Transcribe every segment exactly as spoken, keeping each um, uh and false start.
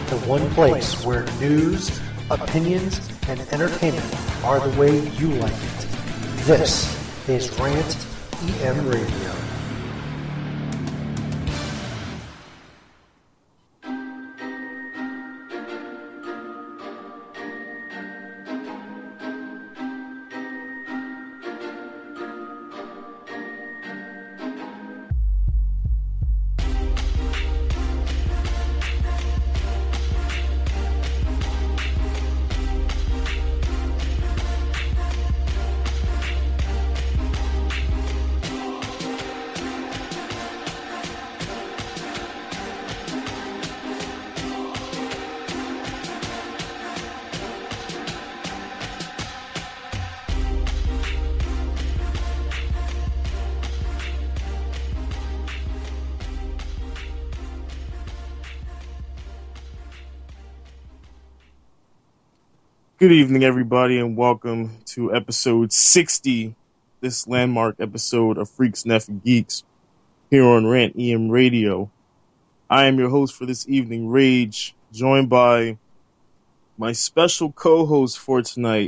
the one place where news, opinions, and entertainment are the way you like it. This is Rant E M Radio. Good evening, everybody, and welcome to episode sixty, this landmark episode of Freaks, Neff, and Geeks, here on Rant E M Radio. I am your host for this evening, Rage, joined by my special co-host for tonight,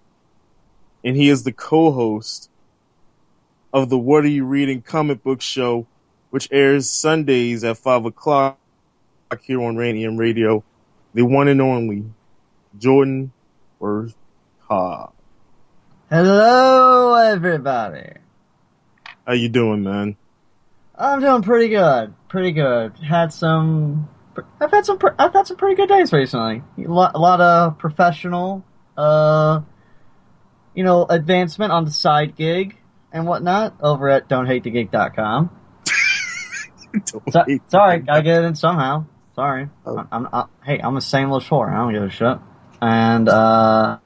and he is the co-host of the What Are You Reading comic book show, which airs Sundays at five o'clock here on Rant E M Radio, the one and only Jordan or Ha. Hello, everybody. How you doing, man? I'm doing pretty good. Pretty good. Had some. I've had some. I've had some pretty good days recently. A lot, a lot of professional, uh, you know, advancement on the side gig and whatnot over at don't hate the gig dot com. so, sorry, gotta get it in somehow. Sorry. Oh. I'm, I'm, I, hey, I'm a shameless whore. I don't give a shit. And, uh,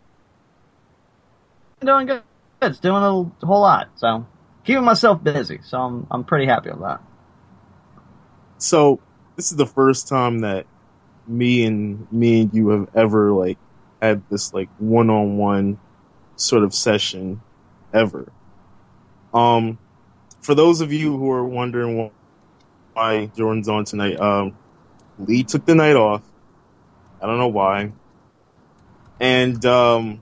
I'm doing good. It's doing a whole lot. So, keeping myself busy. So, I'm, I'm pretty happy with that. So, this is the first time that me and, me and you have ever, like, had this, like, one-on-one sort of session ever. Um, for those of you who are wondering why Jordan's on tonight, um, Lee took the night off. I don't know why. And um,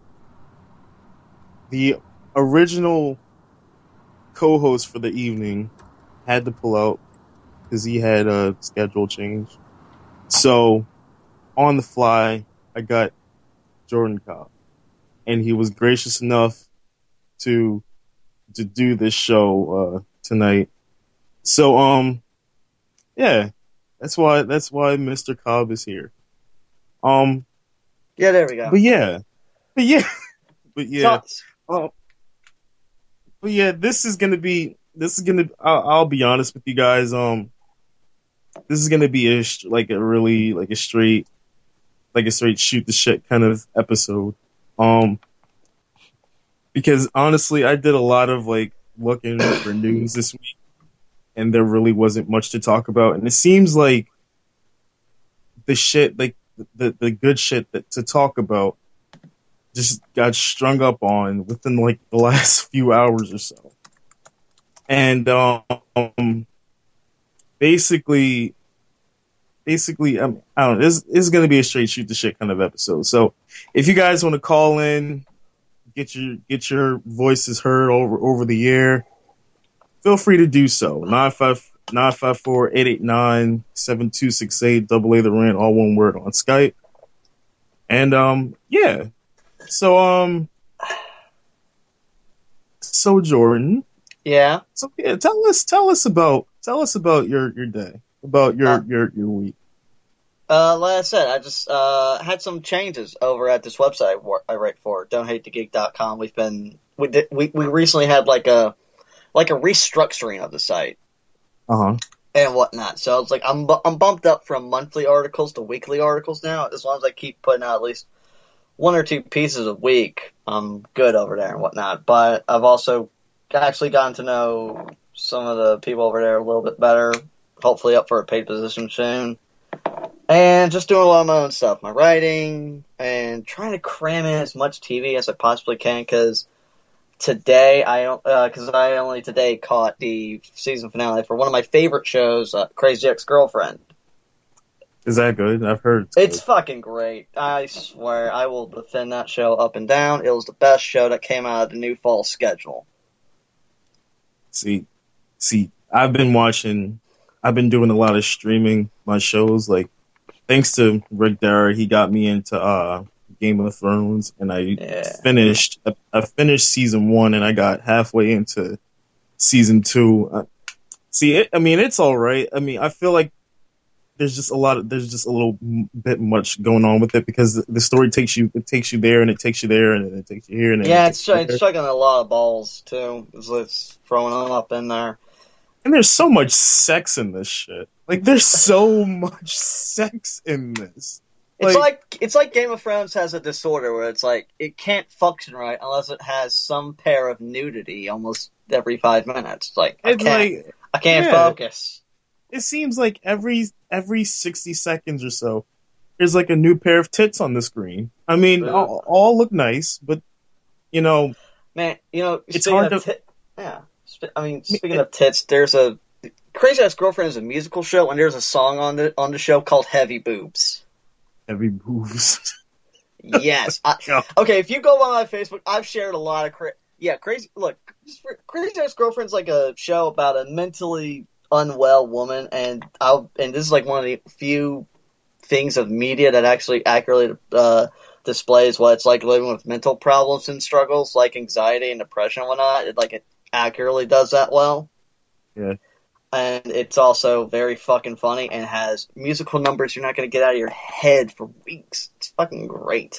the original co-host for the evening had to pull out because he had a schedule change. So, on the fly, I got Jordan Cobb. And he was gracious enough to to do this show uh, tonight. So, um, yeah, that's why that's why Mister Cobb is here. Um. Yeah, there we go. But yeah, but yeah, but yeah, oh, but yeah. This is gonna be. This is gonna. I'll, I'll be honest with you guys. Um, this is gonna be a like a really like a straight, like a straight shoot the shit kind of episode. Um, because honestly, I did a lot of like looking for news this week, and there really wasn't much to talk about. And it seems like the shit like. The the good shit that to talk about just got strung up on within like the last few hours or so, and um basically basically um, I don't know, this, this is going to be a straight shoot the shit kind of episode. So if you guys want to call in, get your get your voices heard over over the air, feel free to do so. nine five nine five four, eight eight nine, seven two six eight, double A the rant, all one word on Skype. And, um, yeah. So, um, so Jordan. Yeah. So, yeah, tell us, tell us about, tell us about your, your day, about your, uh, your, your week. Uh, like I said, I just, uh, had some changes over at this website I write for, don't hate the gig dot com. We've been, we did, we, we recently had like a, like a restructuring of the site. Uh-huh. And whatnot. So it's like I'm I'm bumped up from monthly articles to weekly articles now. As long as I keep putting out at least one or two pieces a week, I'm good over there and whatnot. But I've also actually gotten to know some of the people over there a little bit better. Hopefully up for a paid position soon. And just doing a lot of my own stuff. My writing and trying to cram in as much T V as I possibly can because today, I because uh, I only today caught the season finale for one of my favorite shows, uh, Crazy Ex-Girlfriend. Is that good? I've heard it's, it's fucking great. I swear, I will defend that show up and down. It was the best show that came out of the new fall schedule. See, see, I've been watching, I've been doing a lot of streaming my shows. Like, thanks to Rick Dara, he got me into uh, Game of Thrones, and I yeah. finished. I finished season one, and I got halfway into season two. Uh, see, it, I mean, it's all right. I mean, I feel like there's just a lot of there's just a little bit much going on with it because the, the story takes you it takes you there and it takes you there and it takes you here and yeah, it it's it's chugging a lot of balls too. It's, it's throwing them up in there. And there's so much sex in this shit. Like there's so much sex in this. It's like, like it's like Game of Thrones has a disorder where it's like it can't function right unless it has some pair of nudity almost every five minutes. It's like it's I can't, like, I can't yeah. focus. It seems like every every sixty seconds or so, there's like a new pair of tits on the screen. I mean, all, all look nice, but you know, man, you know, it's hard to. Tit- yeah, I mean, speaking it, of tits, there's a Crazy Ex-Girlfriend is a musical show, and there's a song on the on the show called "Heavy Boobs." Heavy boobs. Yes. I, okay, if you go on my Facebook, I've shared a lot of cra- yeah, crazy. Look, Crazy Ex-Girlfriend's like a show about a mentally unwell woman, and I'll and this is like one of the few things of media that actually accurately uh, displays what it's like living with mental problems and struggles like anxiety and depression and whatnot. It like it accurately does that well. Yeah. And it's also very fucking funny and has musical numbers you're not going to get out of your head for weeks. It's fucking great.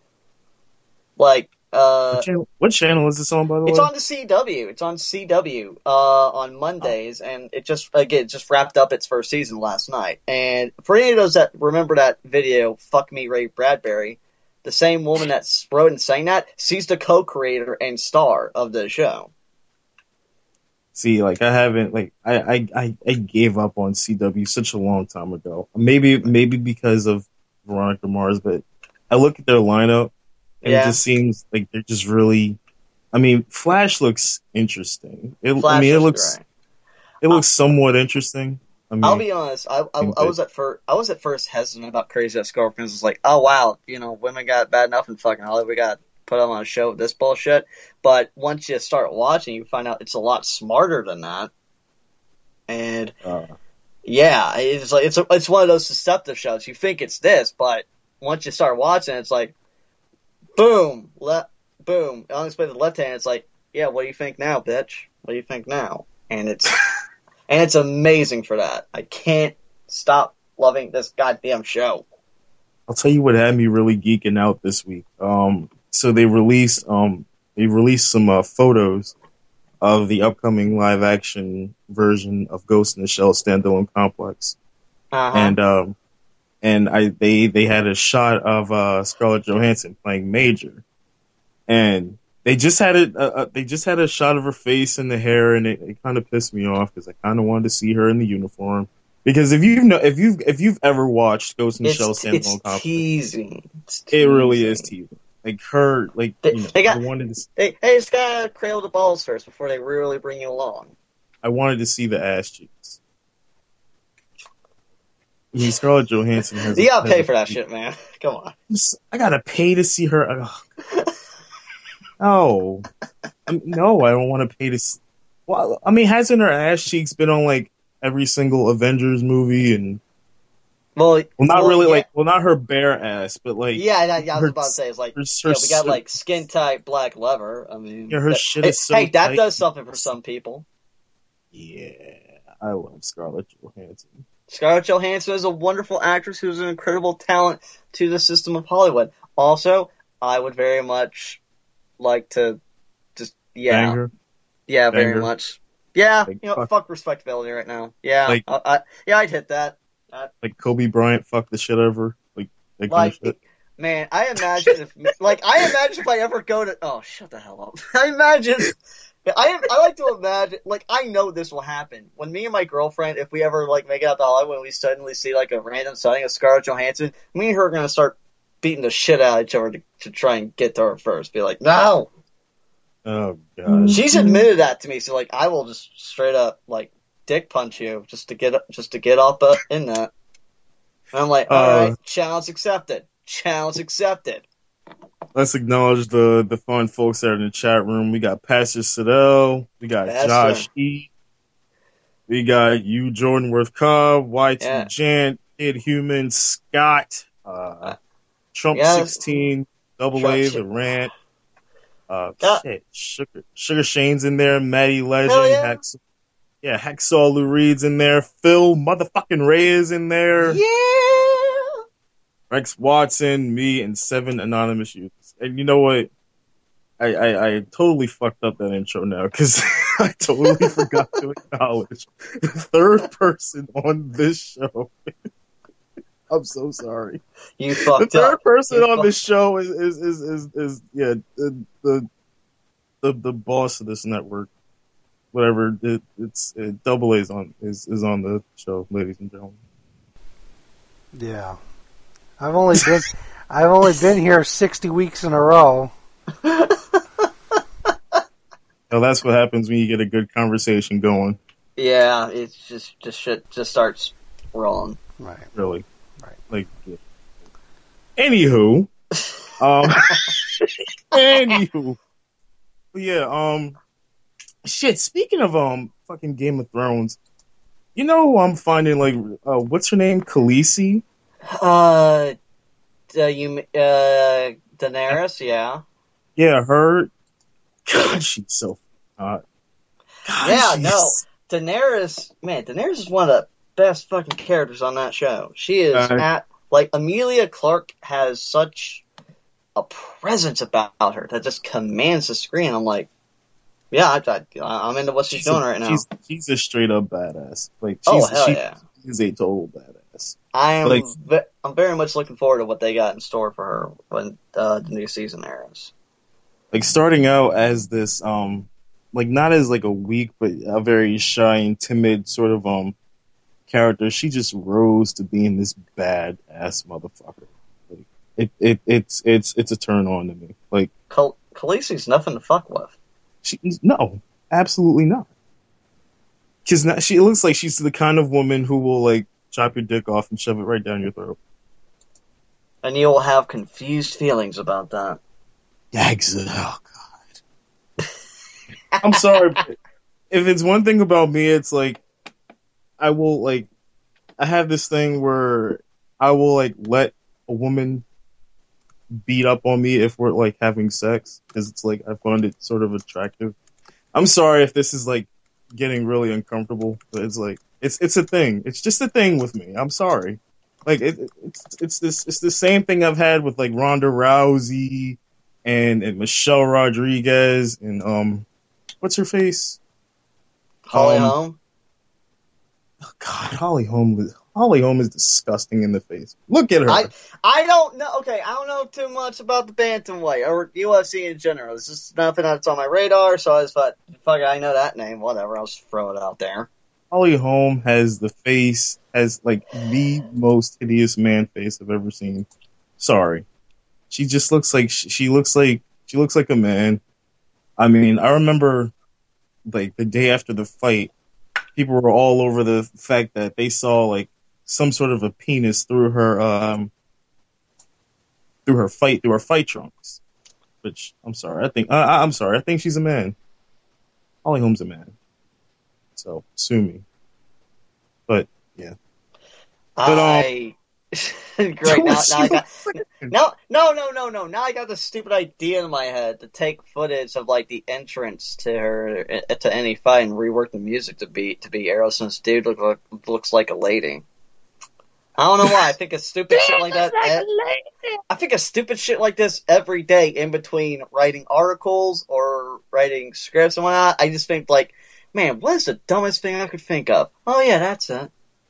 Like, uh... What channel, what channel is this on, by the it's way? on the C W. It's on C W, uh, on Mondays, oh. and it just, again, just wrapped up its first season last night. And for any of those that remember that video, Fuck Me Ray Bradbury, the same woman that wrote and sang that, she's the co-creator and star of the show. See, like, I haven't, like, I, I, I, I gave up on C W such a long time ago. Maybe, maybe because of Veronica Mars, but I look at their lineup, and yeah. it just seems like they're just really, I mean, Flash looks interesting. It, Flash I mean, it looks, great. it looks somewhat interesting. I mean, I'll be honest, I, I, I was at first, I was at first hesitant about Crazy Ex-Girlfriends. It's like, oh wow, you know, women got bad enough in fucking Hollywood, we got put them on a show with this bullshit. But once you start watching, you find out it's a lot smarter than that. And uh, yeah, it's like it's a, it's one of those deceptive shows. You think it's this, but once you start watching, it's like boom, left, boom. Unexpected left hand. It's like, yeah, what do you think now, bitch? What do you think now? And it's and it's amazing for that. I can't stop loving this goddamn show. I'll tell you what had me really geeking out this week. Um. So they released um they released some uh, photos of the upcoming live action version of Ghost in the Shell Standalone Complex, uh-huh. and um and I they they had a shot of uh, Scarlett Johansson playing Major, and they just had it uh, uh, they just had a shot of her face and the hair, and it, it kind of pissed me off because I kind of wanted to see her in the uniform. Because if you know if you if you've ever watched Ghost in the it's, Shell Standalone it's Complex, teasing. It's teasing. It really is teasing. Like her, like they, you know, they got, I wanted to. They, hey, just gotta cradle the balls first before they really bring you along. I wanted to see the ass cheeks. I mean, Scarlett Johansson has. You gotta pay for that shit, man. Come on. I gotta pay to see her. Oh, no, I don't want to pay to. See... Well, I mean, hasn't her ass cheeks been on like every single Avengers movie and? Well, well, not well, really, yeah. like, well, not her bare ass, but like, yeah, yeah, yeah I was about to say, it's like, her, her, yeah, we got like skin tight black leather. I mean, yeah, her that, shit hey, is so hey, that tight. does something for some people. Yeah, I love Scarlett Johansson. Scarlett Johansson is a wonderful actress who's an incredible talent to the system of Hollywood. Also, I would very much like to just, yeah, Banger. yeah, Banger. very much, yeah. Like, you know, fuck. fuck respectability right now. Yeah, like, I, I, yeah, I'd hit that. Uh, like Kobe Bryant fucked the shit over, like, like, like shit. Man, I imagine if, like, I imagine if I ever go to, oh, shut the hell up. I imagine, I I like to imagine, like, I know this will happen. When me and my girlfriend, if we ever, like, make it out to Hollywood and we suddenly see, like, a random sighting of Scarlett Johansson, me and her are going to start beating the shit out of each other to, to try and get to her first. Be like, no! Oh, God. She's admitted that to me, so, like, I will just straight up, like, dick punch you just to get just to get up uh, in that. And I'm like, all uh, right, challenge accepted. Challenge accepted. Let's acknowledge the, the fun folks that are in the chat room. We got Pastor Siddell. We got Pastor. Josh E. We got you, Jordan Worth Cobb, Y T yeah. Jant, Kid Human, Scott, uh, Trump yeah. sixteen, Double Trump A, shit. The Rant. Uh, yeah. shit, Sugar, Sugar Shane's in there, Maddie Legend, yeah. Hacksaw, yeah, Hacksaw Lou Reed's in there, Phil motherfucking Ray is in there. Yeah! Rex Watson, me, and seven anonymous users. And you know what? I, I, I totally fucked up that intro now because I totally forgot to acknowledge the third person on this show. I'm so sorry. You fucked the third up. person you on fucked... this show is is is is, is yeah the, the the the boss of this network. Whatever it, it's it, Double A's on is is on the show, ladies and gentlemen. Yeah, I've only been I've only been here sixty weeks in a row. Well, that's what happens when you get a good conversation going. Yeah, it's just just shit just starts rolling. Right. Really. Right. Like. Yeah. Anywho. um. anywho. But yeah. Um. Shit. Speaking of um, fucking Game of Thrones. You know who I'm finding like uh, what's her name? Khaleesi. Uh. Uh, you. Uh. Daenerys. Yeah. Yeah. Her. God, she's so hot. God, yeah, she's... no. Daenerys, man, Daenerys is one of the best fucking characters on that show. She is uh, at, like, Emilia Clarke has such a presence about her that just commands the screen. I'm like, yeah, I, I, I'm into what she's, she's doing a, right now. She's, she's a straight up badass. Like, she's, oh, hell she, yeah. She's a total badass. I am, like, ve- I'm very much looking forward to what they got in store for her when uh, the new season airs. Like, starting out as this, um, like, not as, like, a weak, but a very shy and timid sort of, um, character, she just rose to being this bad-ass motherfucker. Like, it, it, it's, it's, it's a turn on to me. Like, Khal- Khaleesi's nothing to fuck with. She, no, absolutely not. Cause not, she looks like she's the kind of woman who will, like, chop your dick off and shove it right down your throat. And you'll have confused feelings about that. Exit. Oh God. I'm sorry. But if it's one thing about me, it's like I will like I have this thing where I will like let a woman beat up on me if we're like having sex because it's like I find it sort of attractive. I'm sorry if this is like getting really uncomfortable, but it's like it's it's a thing. It's just a thing with me. I'm sorry. Like it, it's it's this it's the same thing I've had with like Ronda Rousey. And, and Michelle Rodriguez and um, what's her face? Holly um, Holm. Oh God, Holly Holm is Holly Holm is disgusting in the face. Look at her. I I don't know. Okay, I don't know too much about the bantamweight or U F C in general. It's just nothing that's on my radar. So I just thought, fuck it, I know that name. Whatever, I'll just throw it out there. Holly Holm has the face, has like the most hideous man face I've ever seen. Sorry. She just looks like she looks like she looks like a man. I mean, I remember like the day after the fight, people were all over the fact that they saw like some sort of a penis through her um through her fight through her fight trunks. Which I'm sorry, I think I, I'm sorry, I think she's a man. Holly Holm's a man, so sue me. But yeah, but I... um. Great. Now, now I got no, no, no, no, no. Now I got the stupid idea in my head to take footage of like the entrance to her to any fight and rework the music to be to be Aerosmith's "Dude look, look, looks like a lady." I don't know why I think a stupid shit like that. Like I think a stupid shit like this every day in between writing articles or writing scripts and whatnot. I just think like, man, what is the dumbest thing I could think of? Oh yeah, that's it.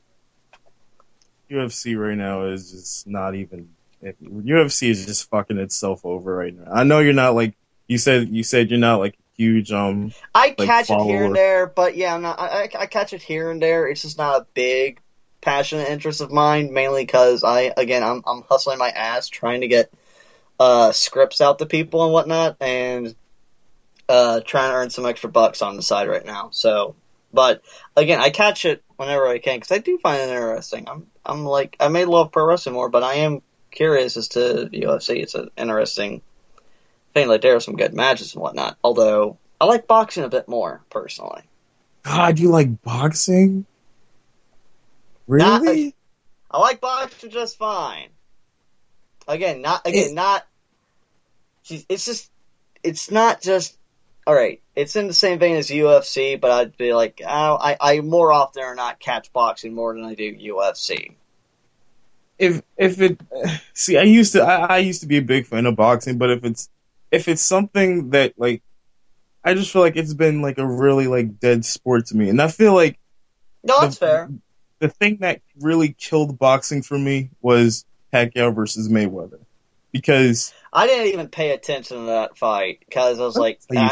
U F C right now is just not even. U F C is just fucking itself over right now. I know you're not like you said. You said you're not like huge. Um, I like, catch follower. it here and there, but yeah, I'm not. I, I catch it here and there. It's just not a big passionate interest of mine. Mainly because I, again, I'm I'm hustling my ass trying to get uh scripts out to people and whatnot, and uh trying to earn some extra bucks on the side right now. So But again, I catch it whenever I can because I do find it interesting. I'm I'm like I may love pro wrestling more, but I am curious as to the U F C. It's an interesting thing. Like there are some good matches and whatnot. Although I like boxing a bit more personally. God, you like boxing? Really? Not, I like boxing just fine. Again, not again, it's, not. It's just, it's not just. All right, it's in the same vein as U F C, but I'd be like, oh, I, I more often or not catch boxing more than I do U F C. If if it, see, I used to, I, I used to be a big fan of boxing, but if it's, if it's something that like, I just feel like it's been like a really like dead sport to me, and I feel like. No, that's the, fair. The thing that really killed boxing for me was Pacquiao versus Mayweather, because I didn't even pay attention to that fight because I was like, I,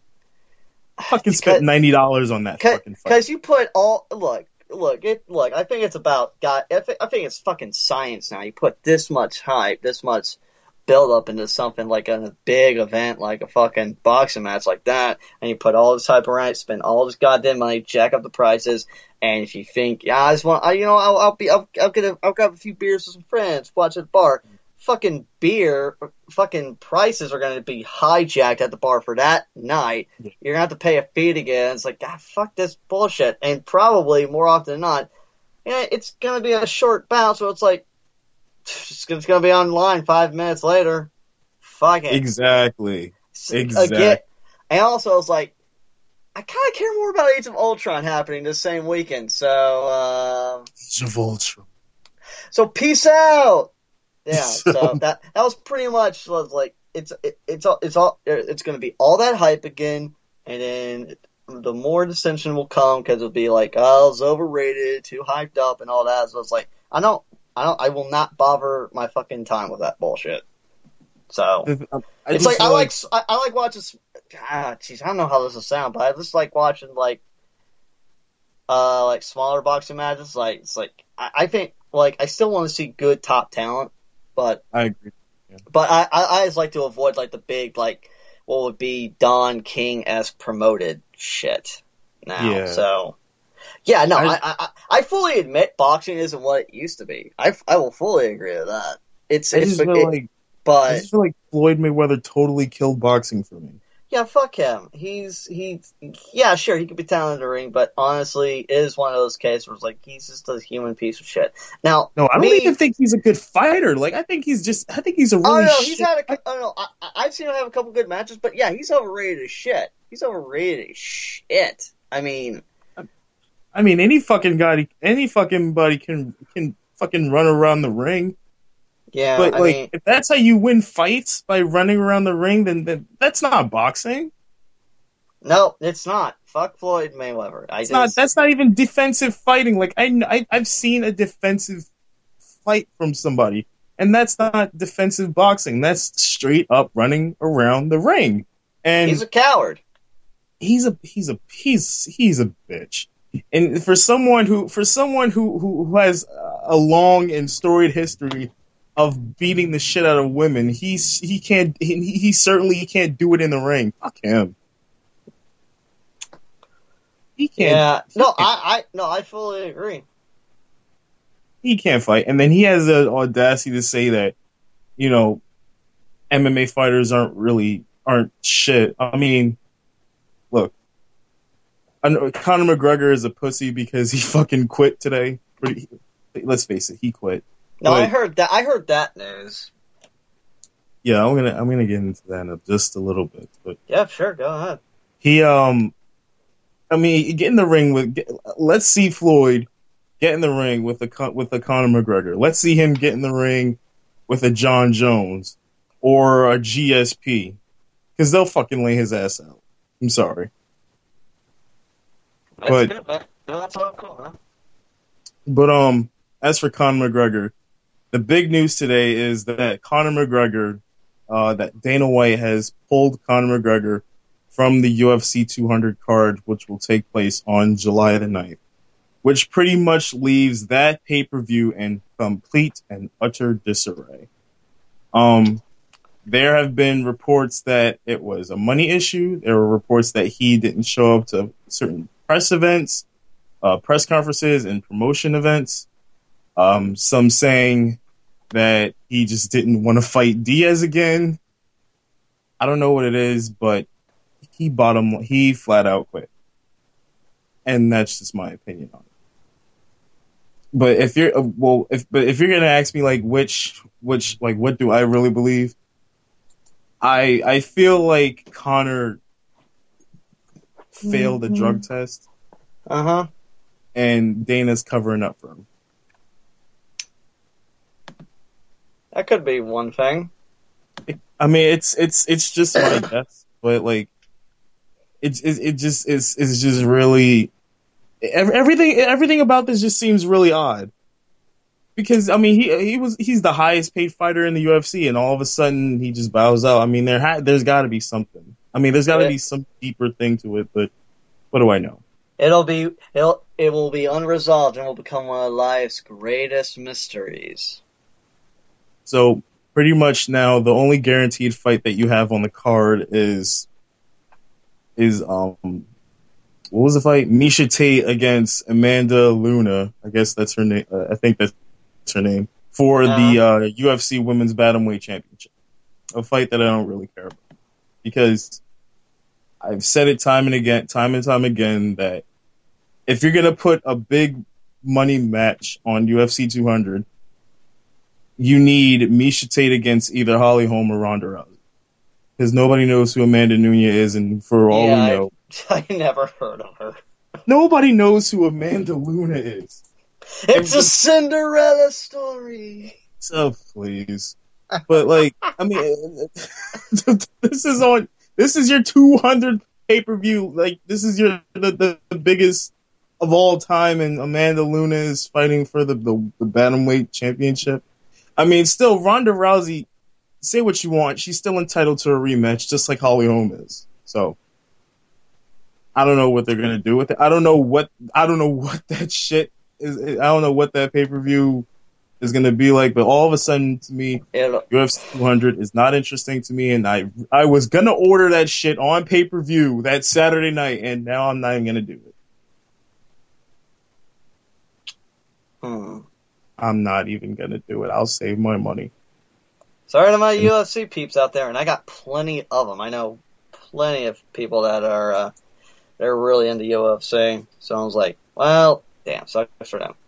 I fucking spent ninety dollars on that fucking fight. Because you put all look, look, it look. I think it's about God. I think, I think it's fucking science now. You put this much hype, this much build up into something like a big event, like a fucking boxing match like that, and you put all this hype around it, spend all this goddamn money, jack up the prices. And if you think, yeah, I just want, I, you know, I'll, I'll be, I'll, I'll get, a, I'll grab a few beers with some friends, watch at the bar. Fucking beer, fucking prices are going to be hijacked at the bar for that night. Yeah. You're going to have to pay a fee to get in. It's like, God, fuck this bullshit. And probably more often than not, yeah, it's going to be a short bout, so it's like, it's going to be online five minutes later. Fuck it. Exactly. Exactly. Again, and also, it's like, I kind of care more about Age of Ultron happening this same weekend, so, uh... Age of Ultron. So, peace out! Yeah, so, so that that was pretty much, like, it's it, it's all, it's all, it's gonna be all that hype again, and then the more dissension will come, because it'll be like, oh, it's overrated, too hyped up, and all that, so it's like, I don't, I don't, I will not bother my fucking time with that bullshit. So, I it's like, I like, like I, I like watching, ah, jeez, I don't know how this will sound, but I just like watching, like, uh, like, smaller boxing matches, like, it's like, I, I think, like, I still want to see good top talent, but, I agree, yeah. But I, I, I just like to avoid, like, the big, like, what would be Don King-esque promoted shit now, yeah. So, yeah, no, I, I, I, I fully admit boxing isn't what it used to be. I, I will fully agree with that. It's, I it's, just feel it, like, but, I just feel like Floyd Mayweather totally killed boxing for me. Yeah, fuck him. He's, he's, yeah, sure, he could be talented in the ring, but honestly, it is one of those cases where it's like, he's just a human piece of shit. Now, no, I don't me, even think he's a good fighter. Like, I think he's just, I think he's a really oh, no, shit. he's had a, oh, no, I, I've seen him have a couple good matches, but yeah, he's overrated as shit. He's overrated as shit. I mean, I mean, any fucking guy, any fucking buddy can, can fucking run around the ring. Yeah, but I like, mean, if that's how you win fights, by running around the ring, then, then that's not boxing. No, it's not. Fuck Floyd Mayweather. I it's just, not. That's not even defensive fighting. Like I, I, I've seen a defensive fight from somebody, and that's not defensive boxing. That's straight up running around the ring. And he's a coward. He's a he's a he's he's a bitch. And for someone who for someone who who, who has a long and storied history of beating the shit out of women, he's he can't he, he certainly can't do it in the ring. Fuck him. He can't. Yeah, he no, can't. I, I, no, I fully agree. He can't fight, and then he has the audacity to say that, you know, M M A fighters aren't really aren't shit. I mean, look, I know Conor McGregor is a pussy because he fucking quit today. Pretty, let's face it, he quit. No, but, I heard that. I heard that news. Yeah, I'm gonna I'm gonna get into that in just a little bit, but yeah, sure, go ahead. He um. I mean, get in the ring with. Get, let's see Floyd get in the ring with a with a Conor McGregor. Let's see him get in the ring with a John Jones or a G S P, because they'll fucking lay his ass out. I'm sorry, that's but good, man. No, that's all cool, huh? But um, as for Conor McGregor, the big news today is that Conor McGregor, uh, that Dana White has pulled Conor McGregor from the U F C two hundred card, which will take place on July the ninth, which pretty much leaves that pay-per-view in complete and utter disarray. Um, there have been reports that it was a money issue. There were reports that he didn't show up to certain press events, uh, press conferences, and promotion events. Um, some saying that he just didn't want to fight Diaz again. I don't know what it is, but he bottom he flat out quit, and that's just my opinion on it. But if you're uh, well, if but if you're gonna ask me like which which like what do I really believe, I I feel like Conor failed mm-hmm. a drug test. Uh huh. And Dana's covering up for him. That could be one thing. I mean, it's it's it's just my guess, but like, it it, it just is is just really everything everything about this just seems really odd. Because I mean, he he was he's the highest paid fighter in the U F C, and all of a sudden he just bows out. I mean, there ha- there's got to be something. I mean, there's got to be some deeper thing to it, but what do I know? It'll be it'll it will be unresolved and will become one of life's greatest mysteries. So pretty much now, the only guaranteed fight that you have on the card is is um what was the fight? Miesha Tate against Amanda Luna. I guess that's her name. Uh, I think that's her name for uh-huh. the uh, U F C Women's Bantamweight Championship. A fight that I don't really care about because I've said it time and again, time and time again that if you're gonna put a big money match on U F C two hundred, you need Miesha Tate against either Holly Holm or Ronda Rousey. Because nobody knows who Amanda Nunes is, and for all yeah, we know... I, I never heard of her. Nobody knows who Amanda Luna is. It's and, a Cinderella story! So, please. But, like, I mean, this is on... This is your two hundredth pay-per-view. Like, this is your the, the, the biggest of all time, and Amanda Luna is fighting for the, the, the Bantamweight Championship. I mean, still, Ronda Rousey, say what you want, she's still entitled to a rematch, just like Holly Holm is. So, I don't know what they're gonna do with it. I don't know what I don't know what that shit is. I don't know what that pay per view is gonna be like. But all of a sudden, to me, U F C two hundred is not interesting to me, and I I was gonna order that shit on pay per view that Saturday night, and now I'm not even gonna do it. Hmm. I'm not even gonna do it. I'll save my money. Sorry to my U F C peeps out there, and I got plenty of them. I know plenty of people that are uh, they're really into U F C. So I was like, well, damn, sucks for them.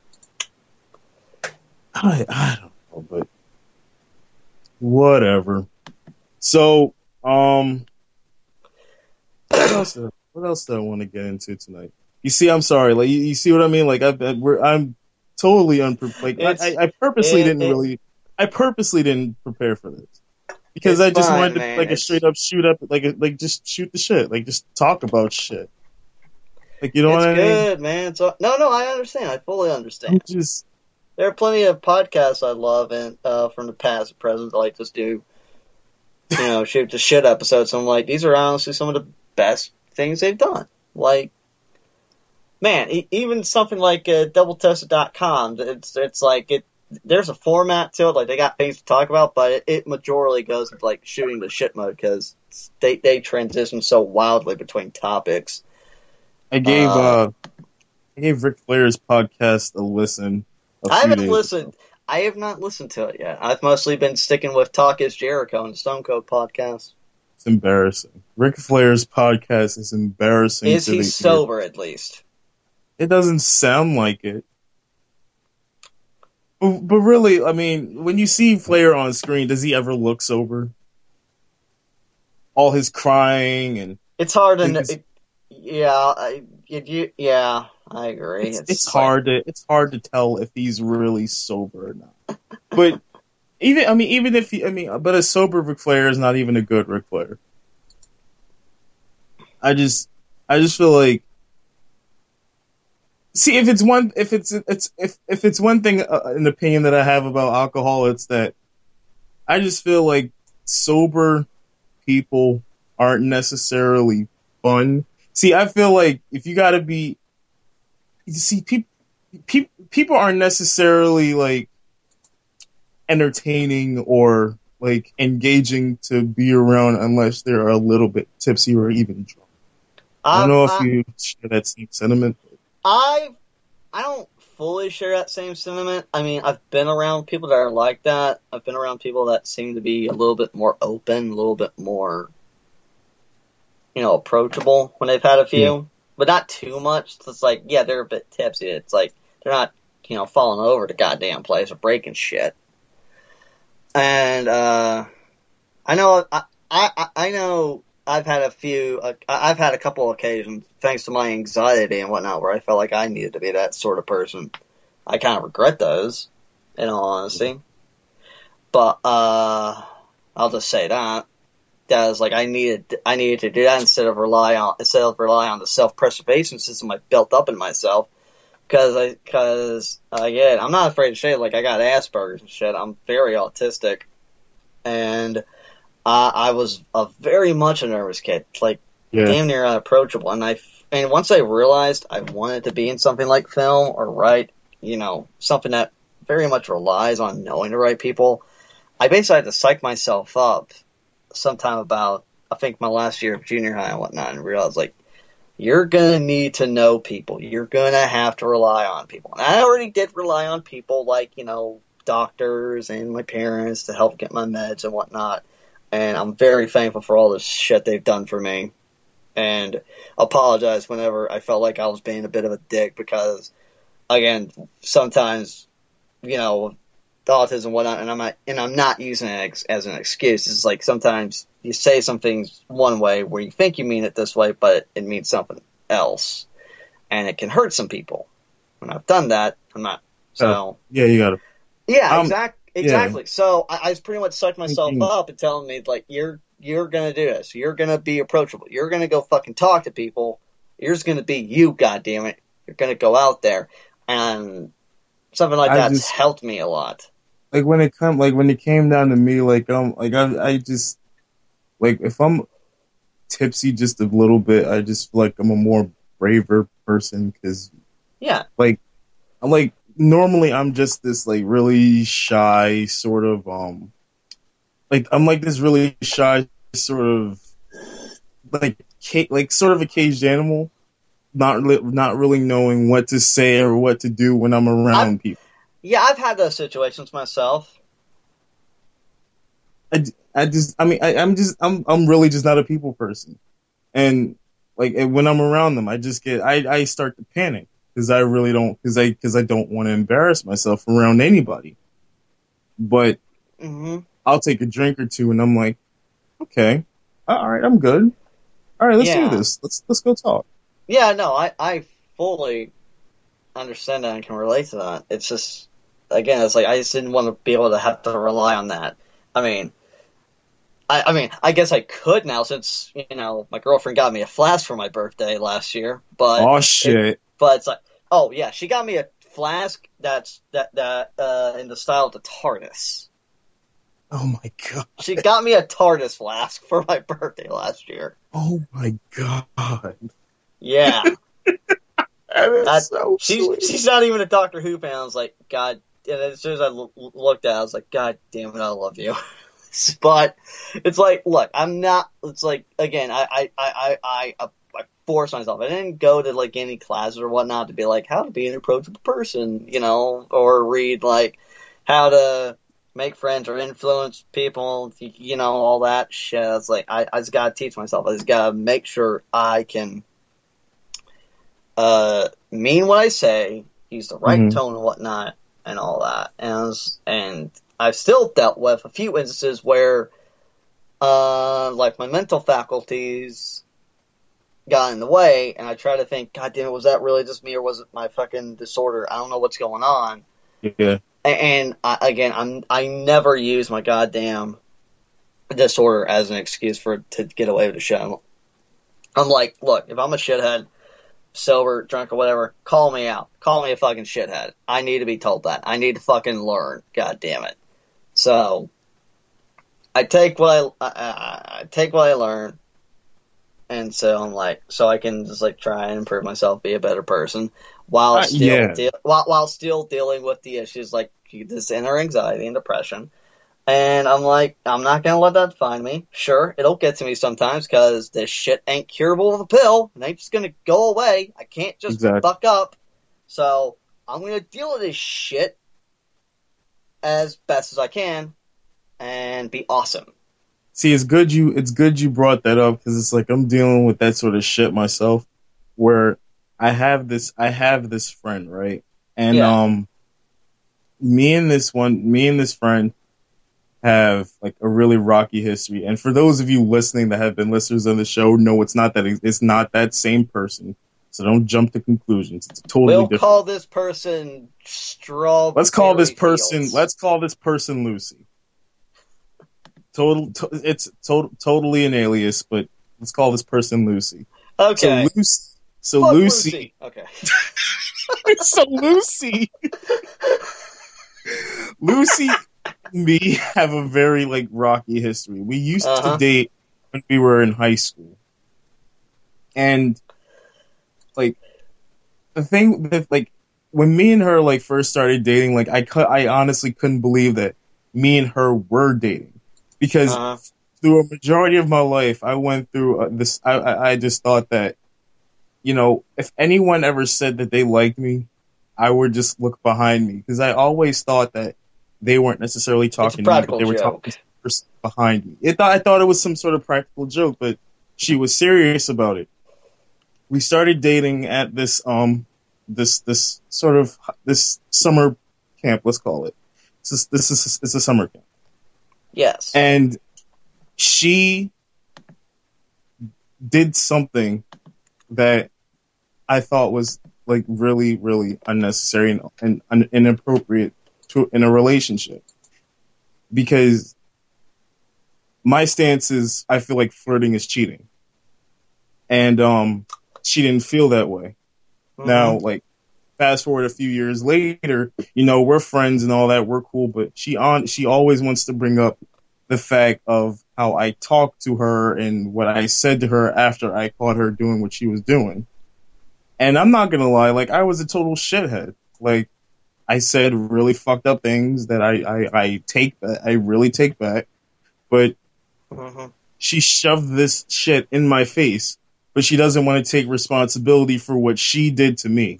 I I don't know, but whatever. So, um, what else? What else do I want to get into tonight? You see, I'm sorry. Like, you, you see what I mean? Like, I, I we're I'm. Totally unprepared. Like, I, I purposely it, didn't it, really. I purposely didn't prepare for this because I just fine, wanted to man. like a it's, straight up shoot up, like a, like just shoot the shit, like just talk about shit. Like you know it's what I mean? Good, man. It's all, no, no, I understand. I fully understand. I'm just there are plenty of podcasts I love and uh, from the past and present that like just do, you know, shoot the shit episodes. So I'm like, these are honestly some of the best things they've done. Like. Man, even something like uh, double tested dot com, it's it's like it. There's a format to it, like they got things to talk about, but it, it majorly goes into like shooting the shit mode because they they transition so wildly between topics. I gave uh, uh I gave Ric Flair's podcast a listen. A I haven't days listened. ago. I have not listened to it yet. I've mostly been sticking with Talk Is Jericho and Stone Cold podcast. It's embarrassing. Ric Flair's podcast is embarrassing. Is to he the sober ear. At least? It doesn't sound like it. But, but really, I mean, when you see Flair on screen, does he ever look sober? All his crying and... It's hard to... It, yeah, I, you, yeah, I agree. It's, it's it's hard like, to it's hard to tell if he's really sober or not. But even, I mean, even if he, I mean, but a sober Ric Flair is not even a good Ric Flair. I just, I just feel like... See, if it's one, if it's it's if if it's one thing, uh, an opinion that I have about alcohol, it's that I just feel like sober people aren't necessarily fun. See, I feel like if you got to be, you see, people pe- people aren't necessarily like entertaining or like engaging to be around unless they're a little bit tipsy or even drunk. I don't know if I, you share that same sentiment. I I don't fully share that same sentiment. I mean, I've been around people that are like that. I've been around people that seem to be a little bit more open, a little bit more, you know, approachable when they've had a few, yeah. But not too much. It's like, yeah, they're a bit tipsy. It's like they're not, you know, falling over the goddamn place or breaking shit. And uh, I know, I, I I know. I've had a few, uh, I've had a couple of occasions, thanks to my anxiety and whatnot, where I felt like I needed to be that sort of person. I kind of regret those, in all honesty. But, uh, I'll just say that. That was like, I needed, I needed to do that instead of rely on, instead of rely on the self-preservation system I built up in myself. Cause I, cause, uh, yeah, I'm not afraid to say it, like, I got Asperger's and shit. I'm very autistic. And, Uh, I was a very much a nervous kid, like yeah. damn near unapproachable. And I, and once I realized I wanted to be in something like film or write, you know, something that very much relies on knowing the right people, I basically had to psych myself up sometime about, I think my last year of junior high and whatnot, and realize like, you're gonna need to know people. You're gonna have to rely on people. And I already did rely on people like, you know, doctors and my parents to help get my meds and whatnot. And I'm very thankful for all this shit they've done for me. And apologize whenever I felt like I was being a bit of a dick because, again, sometimes, you know, autism and whatnot, and I'm not, and I'm not using it as an excuse. It's like sometimes you say some things one way where you think you mean it this way, but it means something else. And it can hurt some people. When I've done that, I'm not. So uh, yeah, you got it. Yeah, um, exactly. Exactly. Yeah. So I, I was pretty much psyched myself up and telling me like, you're you're gonna do this. You're gonna be approachable. You're gonna go fucking talk to people. You're gonna be you. Goddammit. You're gonna go out there, and something like that's just helped me a lot. Like when it come, like when it came down to me, like um, like I, I just like if I'm tipsy just a little bit, I just feel like I'm a more braver person because yeah, like I'm like. Normally, I'm just this, like, really shy sort of, um, like, I'm like this really shy sort of, like, ca- like sort of a caged animal, not, li- not really knowing what to say or what to do when I'm around I've, people. Yeah, I've had those situations myself. I, I just, I mean, I, I'm just, I'm, I'm really just not a people person. And, like, when I'm around them, I just get, I, I start to panic. Because I really don't, because I, because I don't want to embarrass myself around anybody. But mm-hmm. I'll take a drink or two, and I'm like, okay, all right, I'm good. All right, let's yeah. do this. Let's let's go talk. Yeah, no, I, I fully understand that and can relate to that. It's just, again, it's like I just didn't want to be able to have to rely on that. I mean, I, I mean, I guess I could now since you know my girlfriend got me a flask for my birthday last year. But oh shit. It, But it's like, oh yeah, she got me a flask that's that that uh, in the style of the TARDIS. Oh my god! She got me a TARDIS flask for my birthday last year. Oh my god! Yeah, that is that, so she's sweet. She's not even a Doctor Who fan. I was like, God. And as soon as I l- looked at it, I was like, God damn it, I love you. But it's like, look, I'm not. It's like again, I I I I. I I forced myself. I didn't go to like any classes or whatnot to be like how to be an approachable person, you know, or read like how to make friends or influence people, you know, all that shit. It's like I, I just gotta teach myself. I just gotta make sure I can uh, mean what I say, use the right mm-hmm. tone and whatnot, and all that. And I was, and I've still dealt with a few instances where, uh, like my mental faculties got in the way, and I try to think, God damn it, was that really just me, or was it my fucking disorder? I don't know what's going on. Yeah. And, and I, again, I'm I never use my goddamn disorder as an excuse for to get away with the shit. I'm, I'm like, look, if I'm a shithead, sober, drunk, or whatever, call me out. Call me a fucking shithead. I need to be told that. I need to fucking learn. God damn it. So I take what I, I, I take what I learn. And so I'm like, so I can just like try and improve myself, be a better person, while uh, still yeah. de- while while still dealing with the issues like this inner anxiety and depression, And I'm like, I'm not gonna let that define me. Sure, it'll get to me sometimes, because this shit ain't curable with a pill. It ain't just gonna go away. I can't just exactly. fuck up. So, I'm gonna deal with this shit as best as I can, and be awesome. See, it's good you it's good you brought that up, because it's like I'm dealing with that sort of shit myself, where I have this I have this friend, right? And yeah. um, me and this one, me and this friend have like a really rocky history. And for those of you listening that have been listeners on the show, no, it's not that it's not that same person. So don't jump to conclusions. It's totally we'll different. call this person Strawberry Let's call this person. Fields. Let's call this person Lucy. Total. To, it's to, totally an alias, but let's call this person Lucy. Okay. So Lucy. So Fuck Lucy. Lucy. Okay. so Lucy. Lucy and me have a very like rocky history. We used uh-huh. to date when we were in high school, and like the thing that like when me and her like first started dating, like I cu- I honestly couldn't believe that me and her were dating, because uh-huh. through a majority of my life I went through uh, this. I, I I just thought that, you know, if anyone ever said that they liked me, I would just look behind me, because I always thought that they weren't necessarily talking to me, but they were joke. talking to the person behind me. It th- I thought it was some sort of practical joke, but she was serious about it. We started dating at this um this this sort of this summer camp, let's call it. This this is it's a summer camp. Yes. And she did something that I thought was like really, really unnecessary and, and, and inappropriate to in a relationship, because my stance is I feel like flirting is cheating, and um, she didn't feel that way. Mm-hmm. Now, like fast forward a few years later, you know, we're friends and all that, we're cool, but she on she always wants to bring up the fact of how I talked to her and what I said to her after I caught her doing what she was doing. And I'm not gonna lie, like I was a total shithead. Like I said really fucked up things that I I, I take I really take back, but mm-hmm. she shoved this shit in my face, but she doesn't want to take responsibility for what she did to me.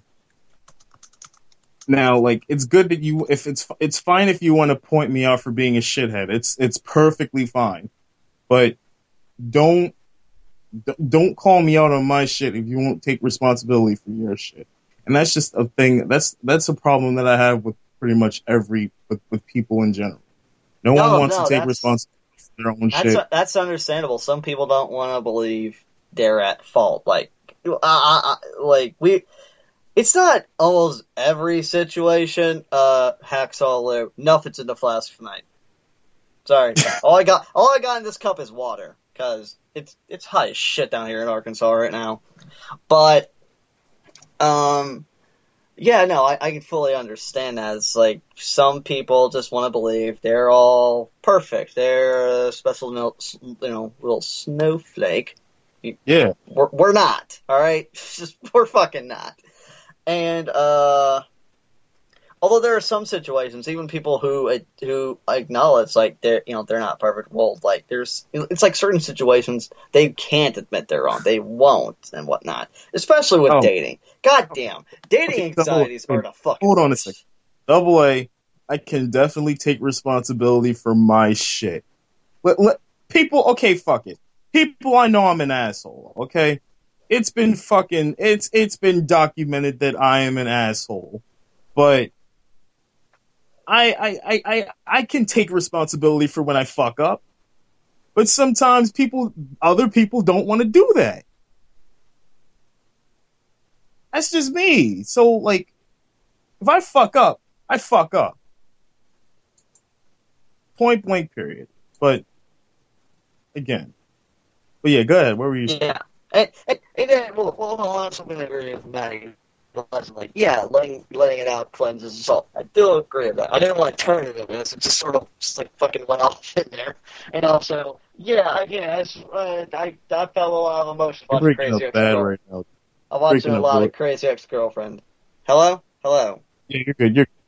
Now, like it's good that you if it's it's fine if you want to point me out for being a shithead. It's it's perfectly fine, but don't. Don't call me out on my shit if you won't take responsibility for your shit. And that's just a thing. That's that's a problem that I have with pretty much every with, with people in general. No, no one wants no, to take responsibility for their own that's shit. A, that's understandable. Some people don't want to believe they're at fault. Like, uh, uh, like we. It's not almost every situation. Uh, Hacksaw Lou. Nothing's in the flask tonight. Sorry. all I got. All I got in this cup is water, because it's it's hot as shit down here in Arkansas right now. But, um, yeah, no, I, I can fully understand that. It's like some people just want to believe they're all perfect. They're a special, you know, little snowflake. Yeah. We're, we're not, all right? Just, we're fucking not. And, uh... although there are some situations, even people who who acknowledge like they're you know they're not perfect. Well, like there's it's like certain situations they can't admit they're wrong. They won't and whatnot. Especially with oh. dating. God damn, dating okay, anxieties double, are the fucking. Hold on a second. Double A, I can definitely take responsibility for my shit. Let, let people. Okay, fuck it. People, I know I'm an asshole. Okay, it's been fucking. It's it's been documented that I am an asshole, but. I, I, I, I can take responsibility for when I fuck up, but sometimes people, other people don't want to do that. That's just me. So, like, if I fuck up, I fuck up. Point blank, period. But, again. But yeah, go ahead. Where were you? Yeah. And, and, and then, well, well, hold on, something I agree with Maddie. Like, yeah, letting letting it out cleanses the salt. I do agree with that. I didn't want to turn it into this. It just sort of just like fucking went off in there. And also, yeah, again, uh, I I felt a lot of emotion watching Crazy Ex-Girlfriend. Right now. I'm watching a lot of Crazy Ex-Girlfriend. Hello? Hello? Yeah, you're good. You're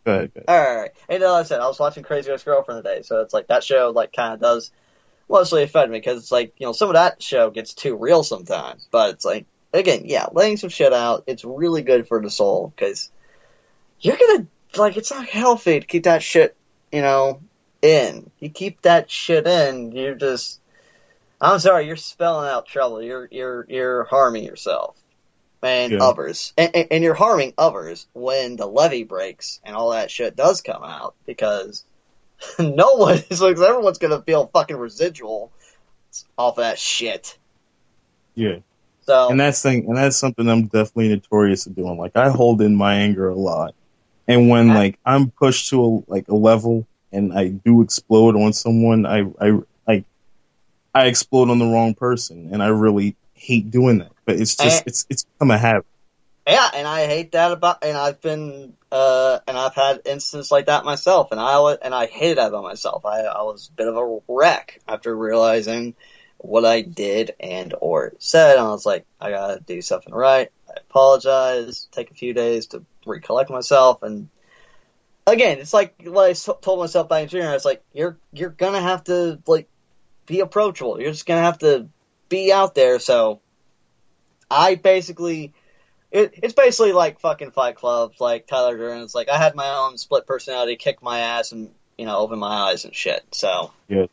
Go ahead, go ahead. All right. And like I said, I was watching Crazy Ex-Girlfriend today, so it's like that show like kind of does mostly affect me because it's like, you know, some of that show gets too real sometimes. But it's like, again, yeah, letting some shit out, it's really good for the soul because you're gonna, like, it's not healthy to keep that shit, you know, in. You keep that shit in, you're just, I'm sorry, you're spelling out trouble. You're, you're, you're harming yourself. And yeah. others. And, and, and you're harming others when the levee breaks and all that shit does come out because no one is like, everyone's gonna feel fucking residual off of that shit. Yeah. So, and that's thing, and that's something I'm definitely notorious of doing. Like, I hold in my anger a lot. And when, I, like, I'm pushed to, a, like, a level and I do explode on someone, I, I, I, I explode on the wrong person. And I really hate doing that. But it's just, and, it's, it's become a habit. Yeah, and I hate that about, and I've been, uh, and I've had instances like that myself, and I, and I hated that about myself. I, I was a bit of a wreck after realizing what I did and or said, and I was like, I gotta do something right. I apologize, take a few days to recollect myself, and again, it's like what I told myself back in junior, I was like, you're, you're gonna have to, like, be approachable. You're just gonna have to be out there, so I basically, it, it's basically like fucking Fight Club, like Tyler Durden. It's like I had my own split personality, kick my ass, and, you know, open my eyes and shit. So, yeah.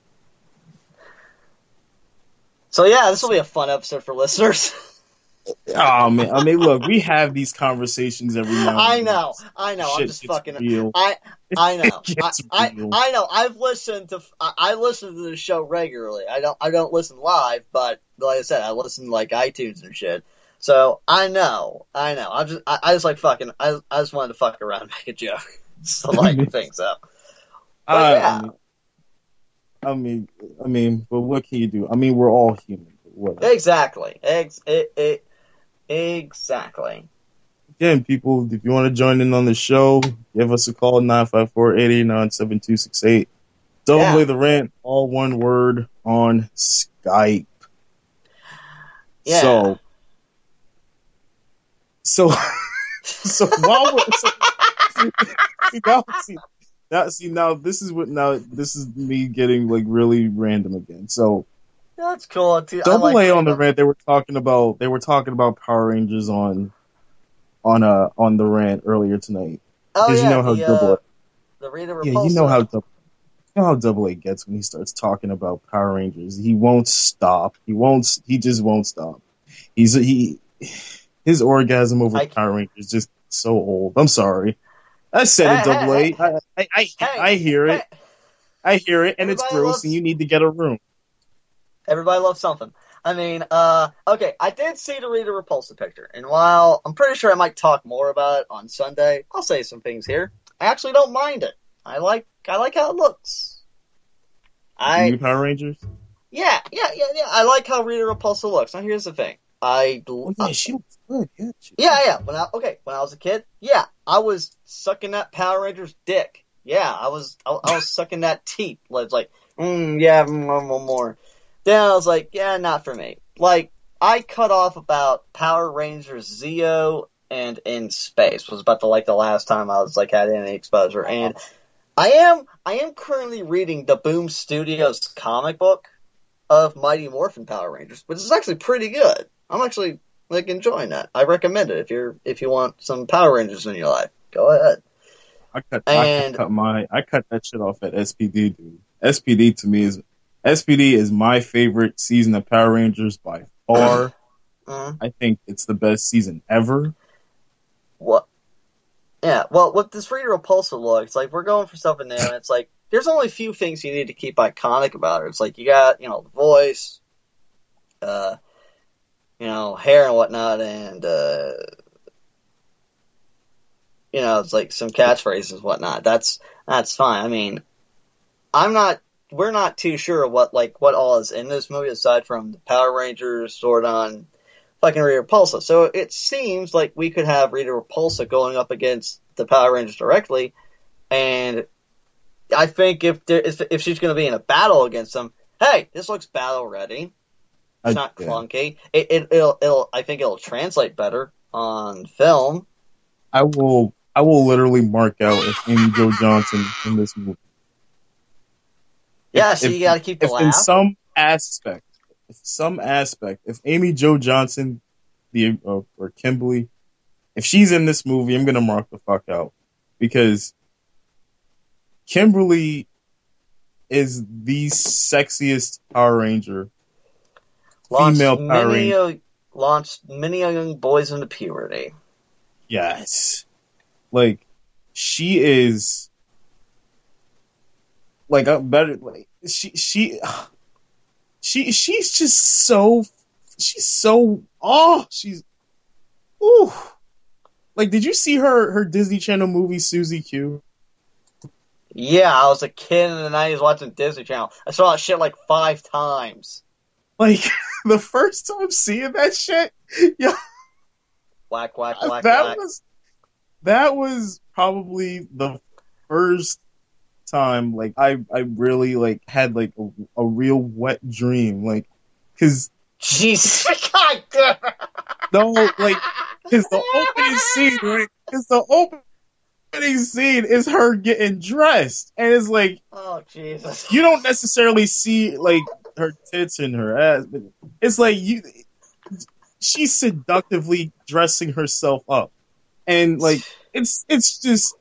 So yeah, this will be a fun episode for listeners. Oh man, I mean, look, we have these conversations every now and I then. know, I know. Shit I'm just fucking. Real. I, I know. I, I, real. I know. I've listened to. I, I listen to the show regularly. I don't. I don't listen live, but like I said, I listen to like iTunes and shit. So I know. I know. I'm just. I, I just like fucking. I. I just wanted to fuck around and make a joke. So like things up. But uh, yeah. I mean, I mean, I mean, but what can you do? I mean, we're all human. Whatever. Exactly. Ex- it, it, exactly. Again, people, if you want to join in on the show, give us a call, nine five four, eight eight nine, seven two six eight. Double Yeah. Play the Rant, all one word, on Skype. Yeah. So, so, so while we're, so, see, now, see, now, see, now, this is what, now, this is me getting, like, really random again. So, That's cool. Too. Double like A on the rant, they were talking about they were talking about Power Rangers on on uh on the rant earlier tonight. Oh because yeah, you know how the, Double A, uh, the Rita Repulsa. yeah, you know how Double, you know how Double A gets when he starts talking about Power Rangers. He won't stop. He won't. He just won't stop. He's he his orgasm over I, Power Rangers just so old. I'm sorry. I said hey, it, Double hey, A. I I I, hey, I hear it. Hey. I hear it, and Everybody it's gross, loves- and you need to get a room. Everybody loves something. I mean, uh, okay, I did see the Rita Repulsa picture, and while I'm pretty sure I might talk more about it on Sunday, I'll say some things here. I actually don't mind it. I like, I like how it looks. I, New Power Rangers? Yeah, yeah, yeah, yeah. I like how Rita Repulsa looks. Now here's the thing. I, oh, yeah, she looks good. Yeah, she yeah, yeah. When I, okay, when I was a kid, yeah, I was sucking that Power Ranger's dick. Yeah, I was, I, I was sucking that teat. Like, like, mm, yeah, more, more, more. Then I was like, yeah, not for me. Like, I cut off about Power Rangers Zeo and In Space was about the, like, the last time I was, like, had any exposure. And I am, I am currently reading the Boom Studios comic book of Mighty Morphin Power Rangers, which is actually pretty good. I'm actually, like, enjoying that. I recommend it if you're, if you want some Power Rangers in your life. Go ahead. I cut, and, I cut my, I cut that shit off at S P D, dude. S P D to me is, S P D is my favorite season of Power Rangers by far. uh, I think it's the best season ever. What? Yeah, well, with this Rita Repulsa look, it's like we're going for something new, and it's like there's only a few things you need to keep iconic about her. It's like you got, you know, the voice, uh, you know, hair and whatnot, and, uh, you know, it's like some catchphrases and whatnot. That's, that's fine. I mean, I'm not, we're not too sure what, like, what all is in this movie aside from the Power Rangers, Zordon, fucking Rita Repulsa. So it seems like we could have Rita Repulsa going up against the Power Rangers directly, and I think if there, if, if she's going to be in a battle against them, hey, this looks battle ready. It's I, not yeah. clunky. It, it it'll, it'll I think it'll translate better on film. I will I will literally mark out if Amy Jo Johnson in this movie. Yeah, if, so if, you gotta keep the if laugh. in some aspect, if some aspect, if Amy Jo Johnson, the uh, or Kimberly, if she's in this movie, I'm gonna mark the fuck out because Kimberly is the sexiest Power Ranger. Launched Female Power many, Ranger. uh, launched many young boys into puberty. Yes. Like, she is, like, a better, like, she, she, she, she's just so, she's so, oh, she's, ooh. Like, did you see her, her Disney Channel movie, Suzy Q? Yeah, I was a kid in the nineties watching Disney Channel. I saw that shit like five times. Like, the first time seeing that shit, yeah. Whack, whack, whack, that whack. was, that was probably the first time, like, I, I really, like, had, like, a, a real wet dream, like, cause... Jesus, God damn it. No, like, cause the opening scene, right, cause the opening scene is her getting dressed, and it's like, oh, Jesus. You don't necessarily see, like, her tits and her ass, but it's like, you, she's seductively dressing herself up, and, like, it's, it's just,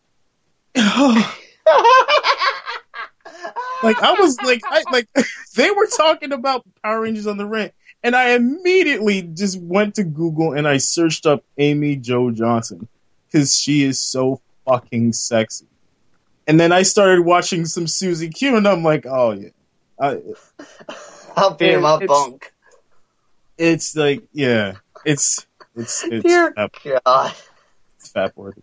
like, I was like, I like they were talking about Power Rangers on the rant, and I immediately just went to Google and I searched up Amy Jo Johnson because she is so fucking sexy. And then I started watching some Suzy Q, and I'm like, oh yeah, I, I'll be in my it's, bunk. It's like, yeah, it's it's it's Dear fat, God, it's fat worthy.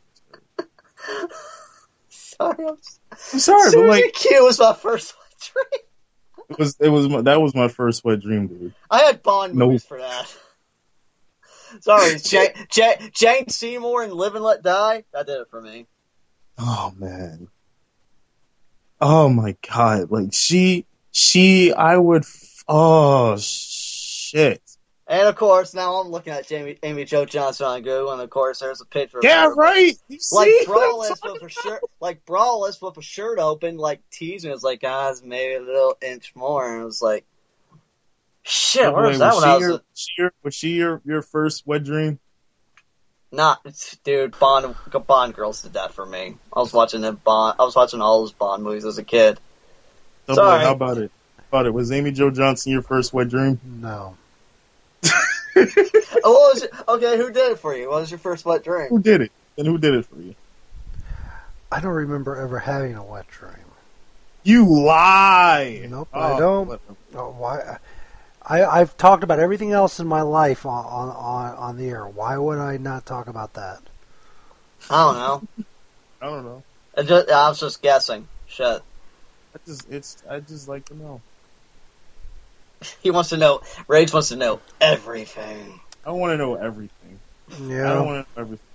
Sorry, I'm, I'm sorry, Suzy but like, Q was my first dream. it was it was my, that was my first wet dream, dude. I had Bond No. movies for that. Sorry, Jane, Jane, Jane Seymour and Live and Let Die. That did it for me. Oh man. Oh my god, like she, she, I would, oh shit. And of course, now I'm looking at Jamie, Amy Jo Johnson on Google, and of course, there's a picture of Yeah, her. right. You see, Like braless with her shirt, like braless with a shirt open, like teasing. It was like, guys, maybe a little inch more, and it was like, shit. Where was that was when I she was? your, A, she your, was she your, your first wet dream? not, dude. Bond, Bond girls did that for me. I was watching the Bond. I was watching all those Bond movies as a kid. Double Sorry. A, how about it? How about it? Was Amy Jo Johnson your first wet dream? No. Oh, what was it? Okay, who did it for you? What was your first wet dream? Who did it? And who did it for you? I don't remember ever having a wet dream. You lie. Nope, Oh, I don't. whatever. Oh, why? I, I've talked about everything else in my life on, on, on, on the air. Why would I not talk about that? I don't know. I don't know. I, just, I was just guessing. Shit. I just, it's, I just like to know. He wants to know. Rage wants to know everything. I want to know everything. Yeah. I don't want to know everything.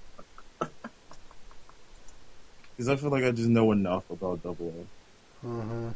Because I feel like I just know enough about Double A. Mm-hmm.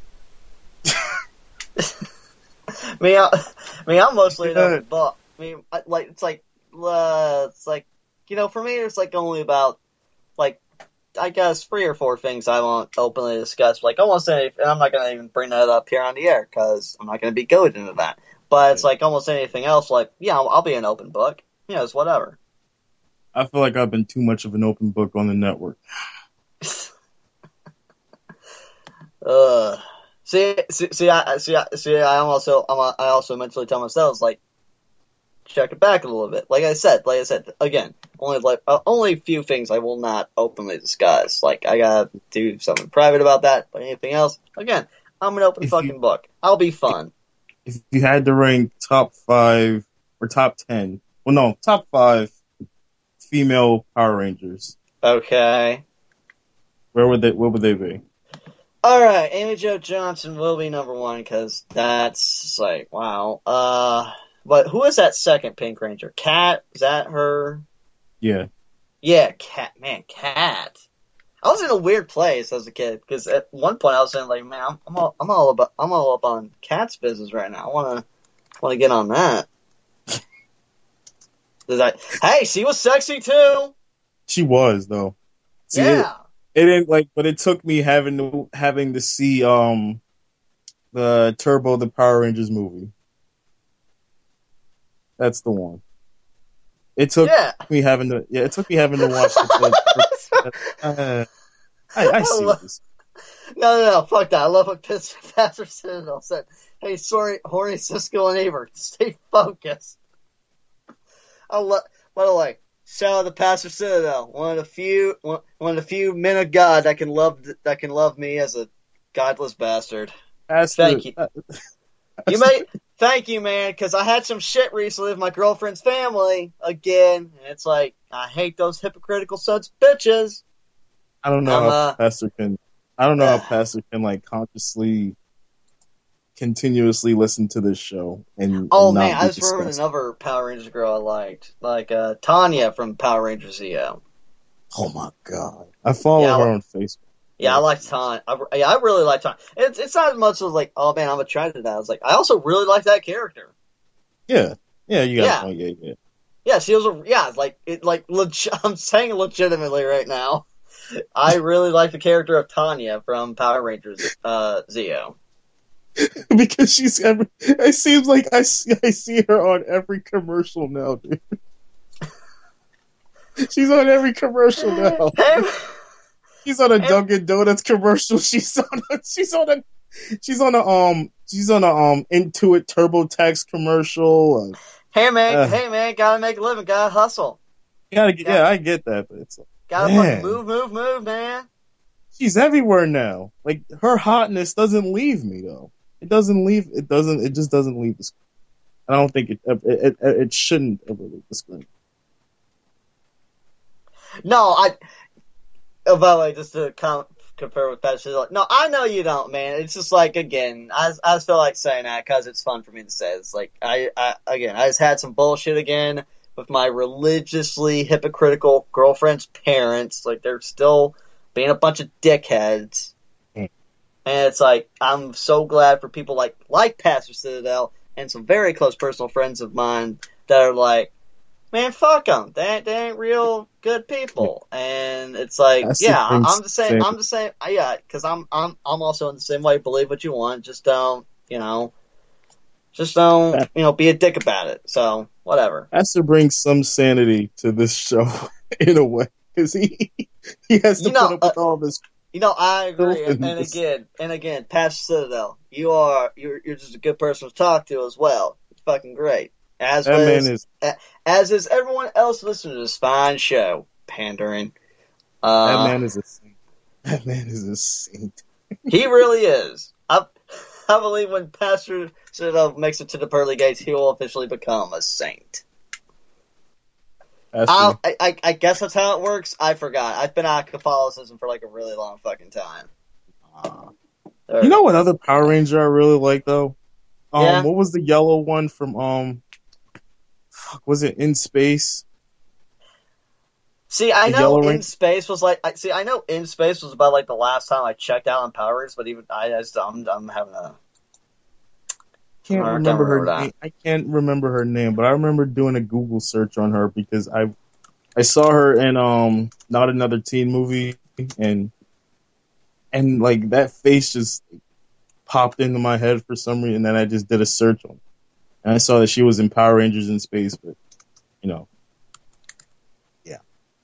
me, I, me, I'm mostly an Yeah. open book. I mean, I, like it's like, uh, it's like, you know, for me, it's like only about, like, I guess three or four things I won't openly discuss. Like almost any, and I'm not gonna even bring that up here on the air because I'm not gonna be goaded into that. But it's like almost anything else. Like, yeah, I'll, I'll be an open book. You know, it's whatever. I feel like I've been too much of an open book on the network. Uh, see, see, see, I, see, I, see, I also, I'm, I also mentally tell myself, like, check it back a little bit. Like I said, like I said, again, only like uh, only a few things I will not openly discuss. Like I gotta do something private about that. But anything else, again, I'm an open If fucking you- book. I'll be fun. If you had to rank top five or top ten, well, no, top five female Power Rangers, Okay. where would they? What would they be? All right, Amy Jo Johnson will be number one because that's like wow. Uh, but who is that second Pink Ranger? Cat? Is that her? Yeah, Yeah, Cat. Man, Cat. I was in a weird place as a kid because at one point I was saying like, man, I'm, I'm all, I'm all about, I'm all up on Cat's business right now. I wanna, wanna get on that. Does I? Hey, she was sexy too. She was though. See, yeah. It, it didn't like, but it took me having to having to see um the Turbo the Power Rangers movie. That's the one. It took yeah. me having to yeah. It took me having to watch the. the uh, I, I see love, this. No, no, no, fuck that. I love what Pastor Citadel said. Hey, sorry, horny Cisco and Aver, stay focused. I love, by the way, shout out to Pastor Citadel, one of the few, one, one of the few men of God that can love that can love me as a godless bastard. Pastor, thank you. Uh, you may thank you, man, because I had some shit recently with my girlfriend's family again, and it's like I hate those hypocritical sons of bitches. I don't know I'm, how uh, Pastor can. I don't know uh, how Pastor can like consciously, continuously listen to this show and. Oh and not man, I just remembered another Power Rangers girl I liked, like uh, Tanya from Power Rangers Zeo. Oh my god, I follow yeah, her I, on Facebook. Yeah, I like Tanya. I, yeah, I really like Tanya. It's it's not as much as like, oh man, I'm attracted to that. I was like, I also really like that character. Yeah, yeah, you got yeah. a point. Yeah, yeah. Yeah, she was a yeah, like it like leg- I'm saying legitimately right now. I really like the character of Tanya from Power Rangers uh, Zeo. Because she's every, it seems like I see, I see her on every commercial now, dude. She's on every commercial now. Hey, she's on a hey, Dunkin' Donuts commercial. She's on a, she's on a she's on a um she's on a um Intuit TurboTax commercial. Uh, hey man, uh, hey man, gotta make a living, gotta hustle. You gotta get, gotta, yeah, I get that, but it's like, gotta man, fucking move, move, move, man. She's everywhere now. Like her hotness doesn't leave me though. It doesn't leave. It doesn't. It just doesn't leave the screen. I don't think it. It, it, it shouldn't ever leave the screen. No, I. Oh, by the way, just to com- compare with Pat, she's like, no, I know you don't, man. It's just like, again, I, I just feel like saying that because it's fun for me to say. It's like, I, I, again, I just had some bullshit again with my religiously hypocritical girlfriend's parents. Like, they're still being a bunch of dickheads. Mm. And it's like, I'm so glad for people like, like Pastor Citadel and some very close personal friends of mine that are like, man, fuck them. They ain't, they ain't real good people. And it's like, That's yeah, I'm the same. I'm the same. Yeah, because I'm, I'm, I'm also in the same way. Believe what you want. Just don't, you know, just don't, you know, be a dick about it. So whatever. Has to bring some sanity to this show in a way, because he he has to you know, put up with uh, all this. You know, I agree. And, and again, and again, Pastor Citadel, you are you're you're just a good person to talk to as well. It's fucking great. As that was, man is, as is everyone else listening to this fine show, pandering. Uh, that man is a saint. That man is a saint. He really is. I, I believe when Pastor Citadel makes it to the pearly gates, he will officially become a saint. I, I, I guess that's how it works. I forgot. I've been out of Catholicism for like a really long fucking time. Uh, you know what other Power Ranger I really like though? Um, yeah. What was the yellow one from um? Was it In Space? See, I the know In ring? Space was like. I, see, I know In Space was about like the last time I checked out on Power Rangers, but even I, I just, I'm, I'm having a. Can't remember, remember her that. name. I can't remember her name, but I remember doing a Google search on her because I, I saw her in um Not Another Teen Movie, and and like that face just popped into my head for some reason, and then I just did a search on her. And I saw that she was in Power Rangers in Space, but you know, yeah.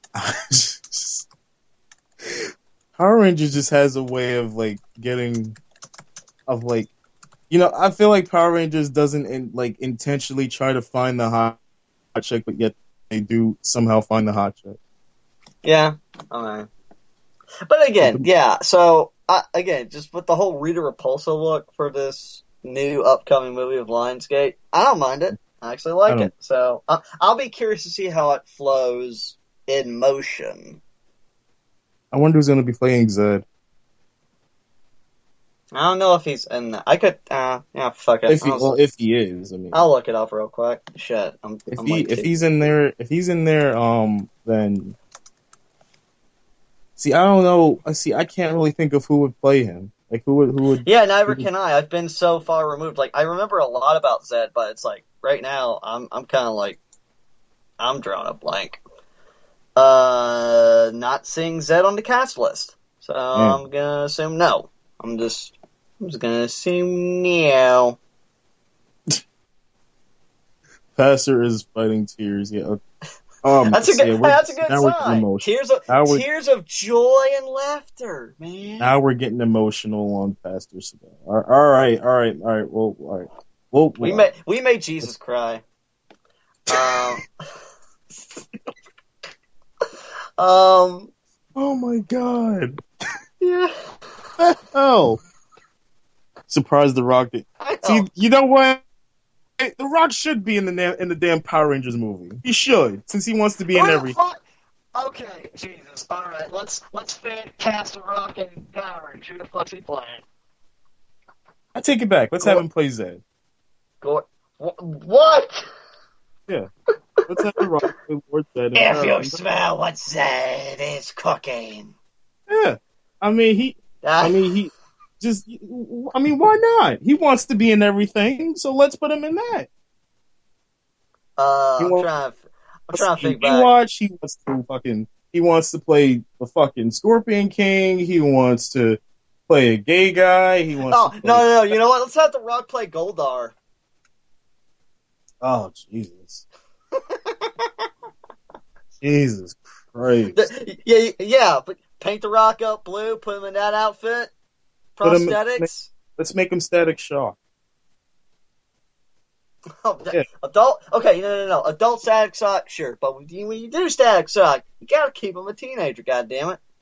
Power Rangers just has a way of like getting, of like. You know, I feel like Power Rangers doesn't in, like intentionally try to find the hot, hot chick, but yet they do somehow find the hot chick. Yeah, okay. But again, yeah. So uh, again, just with the whole Rita Repulsa look for this new upcoming movie of Lionsgate, I don't mind it. I actually like I it. So uh, I'll be curious to see how it flows in motion. I wonder who's going to be playing Zed. I don't know if he's in that. I could, uh, yeah, fuck it. If he, well, if he is, I mean, I'll look it up real quick. Shit, I'm. If I'm he, like, if he's in there, if he's in there, um, then see, I don't know. I see, I can't really think of who would play him. Like who would, who would? Yeah, neither can I. I've been so far removed. Like I remember a lot about Zed, but it's like right now, I'm, I'm kind of like, I'm drawing a blank. Uh, not seeing Zed on the cast list, so Yeah. I'm gonna assume no. I'm just, I'm just gonna assume no. Pastor is fighting tears. Yeah. Um, That's a good. yeah, Hey, that's a good now we're getting sign. emotional. Tears of Now we're, tears of joy and laughter, man. now we're getting emotional on Pastor Sedan. All right, all right, all right, all right. Well, all right. Well, We well, made we made Jesus cry. Um. um. Oh my God! Yeah. What the hell? Surprised the Rock did. I know. See, you know what? The Rock should be in the na- in the damn Power Rangers movie. He should, since he wants to be in Where the every. fuck- Okay, Jesus. All right, let's let's fan cast a Rock and Power Rangers. Who the fuck's he playing? I take it back. Let's Go- have him play Zed. Go. wh- What? Yeah. Let's have the Rock play Lord Zed. in If Power you Rangers. smell what Zed is cooking. Yeah. I mean, he. Ah, I mean, he. Just. I mean, why not? He wants to be in everything, so let's put him in that. uh, he I'm won't- trying. I'm trying to think He back. watch. He wants to fucking. He wants to play the fucking Scorpion King. He wants to play a gay guy. He wants. Oh to play, no, no, no! You know what? Let's have the Rock play Goldar. Oh Jesus. Jesus Christ. The- yeah, yeah. But paint the Rock up blue. Put him in that outfit. Put him- Prosthetics. Let's make him Static Shock. Oh, Yeah. Adult. Okay, no, no, no. Adult Static Shock, sure. But when you, when you do Static Shock, you gotta keep him a teenager. God damn it.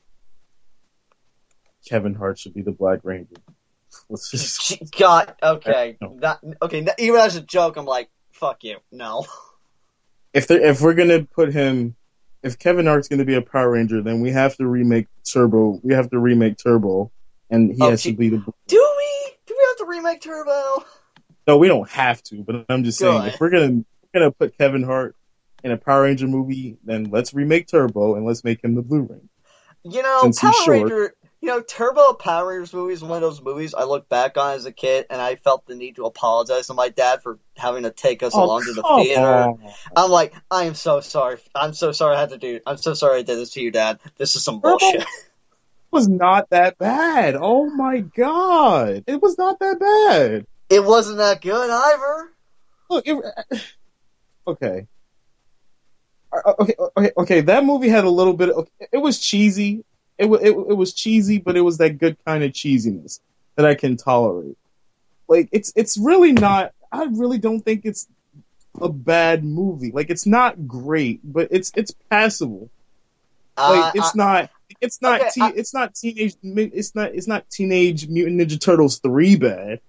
Kevin Hart should be the Black Ranger. Let's just. God. Okay. No. Not, okay. not- even as a joke, I'm like, fuck you. No. If they if we're gonna put him, if Kevin Hart's gonna be a Power Ranger, then we have to remake Turbo. We have to remake Turbo, and he Oh, has gee. to be the. Do we? Do we have to remake Turbo? No, we don't have to, but I'm just saying, Good. if we're gonna we're gonna put Kevin Hart in a Power Ranger movie, then let's remake Turbo and let's make him the Blue Ranger. You know, Since Power he's short. Ranger. You know, Turbo Power Rangers movies is one of those movies I look back on as a kid, and I felt the need to apologize to my dad for having to take us along to the come theater. on. I'm like, I am so sorry. I'm so sorry I had to do. I'm so sorry I did this to you, Dad. This is some Turbo bullshit. was not that bad. Oh my God, it was not that bad. It wasn't that good either. Look, it, okay. Uh, okay, okay, okay. That movie had a little bit. Of, it was cheesy. It, wa- it it was cheesy, but it was that good kind of cheesiness that I can tolerate. Like it's it's really not. I really don't think it's a bad movie. Like it's not great, but it's it's passable. Like Uh, it's I- not. It's not. okay, te- I- it's not teenage. It's not. It's not Teenage Mutant Ninja Turtles three bad.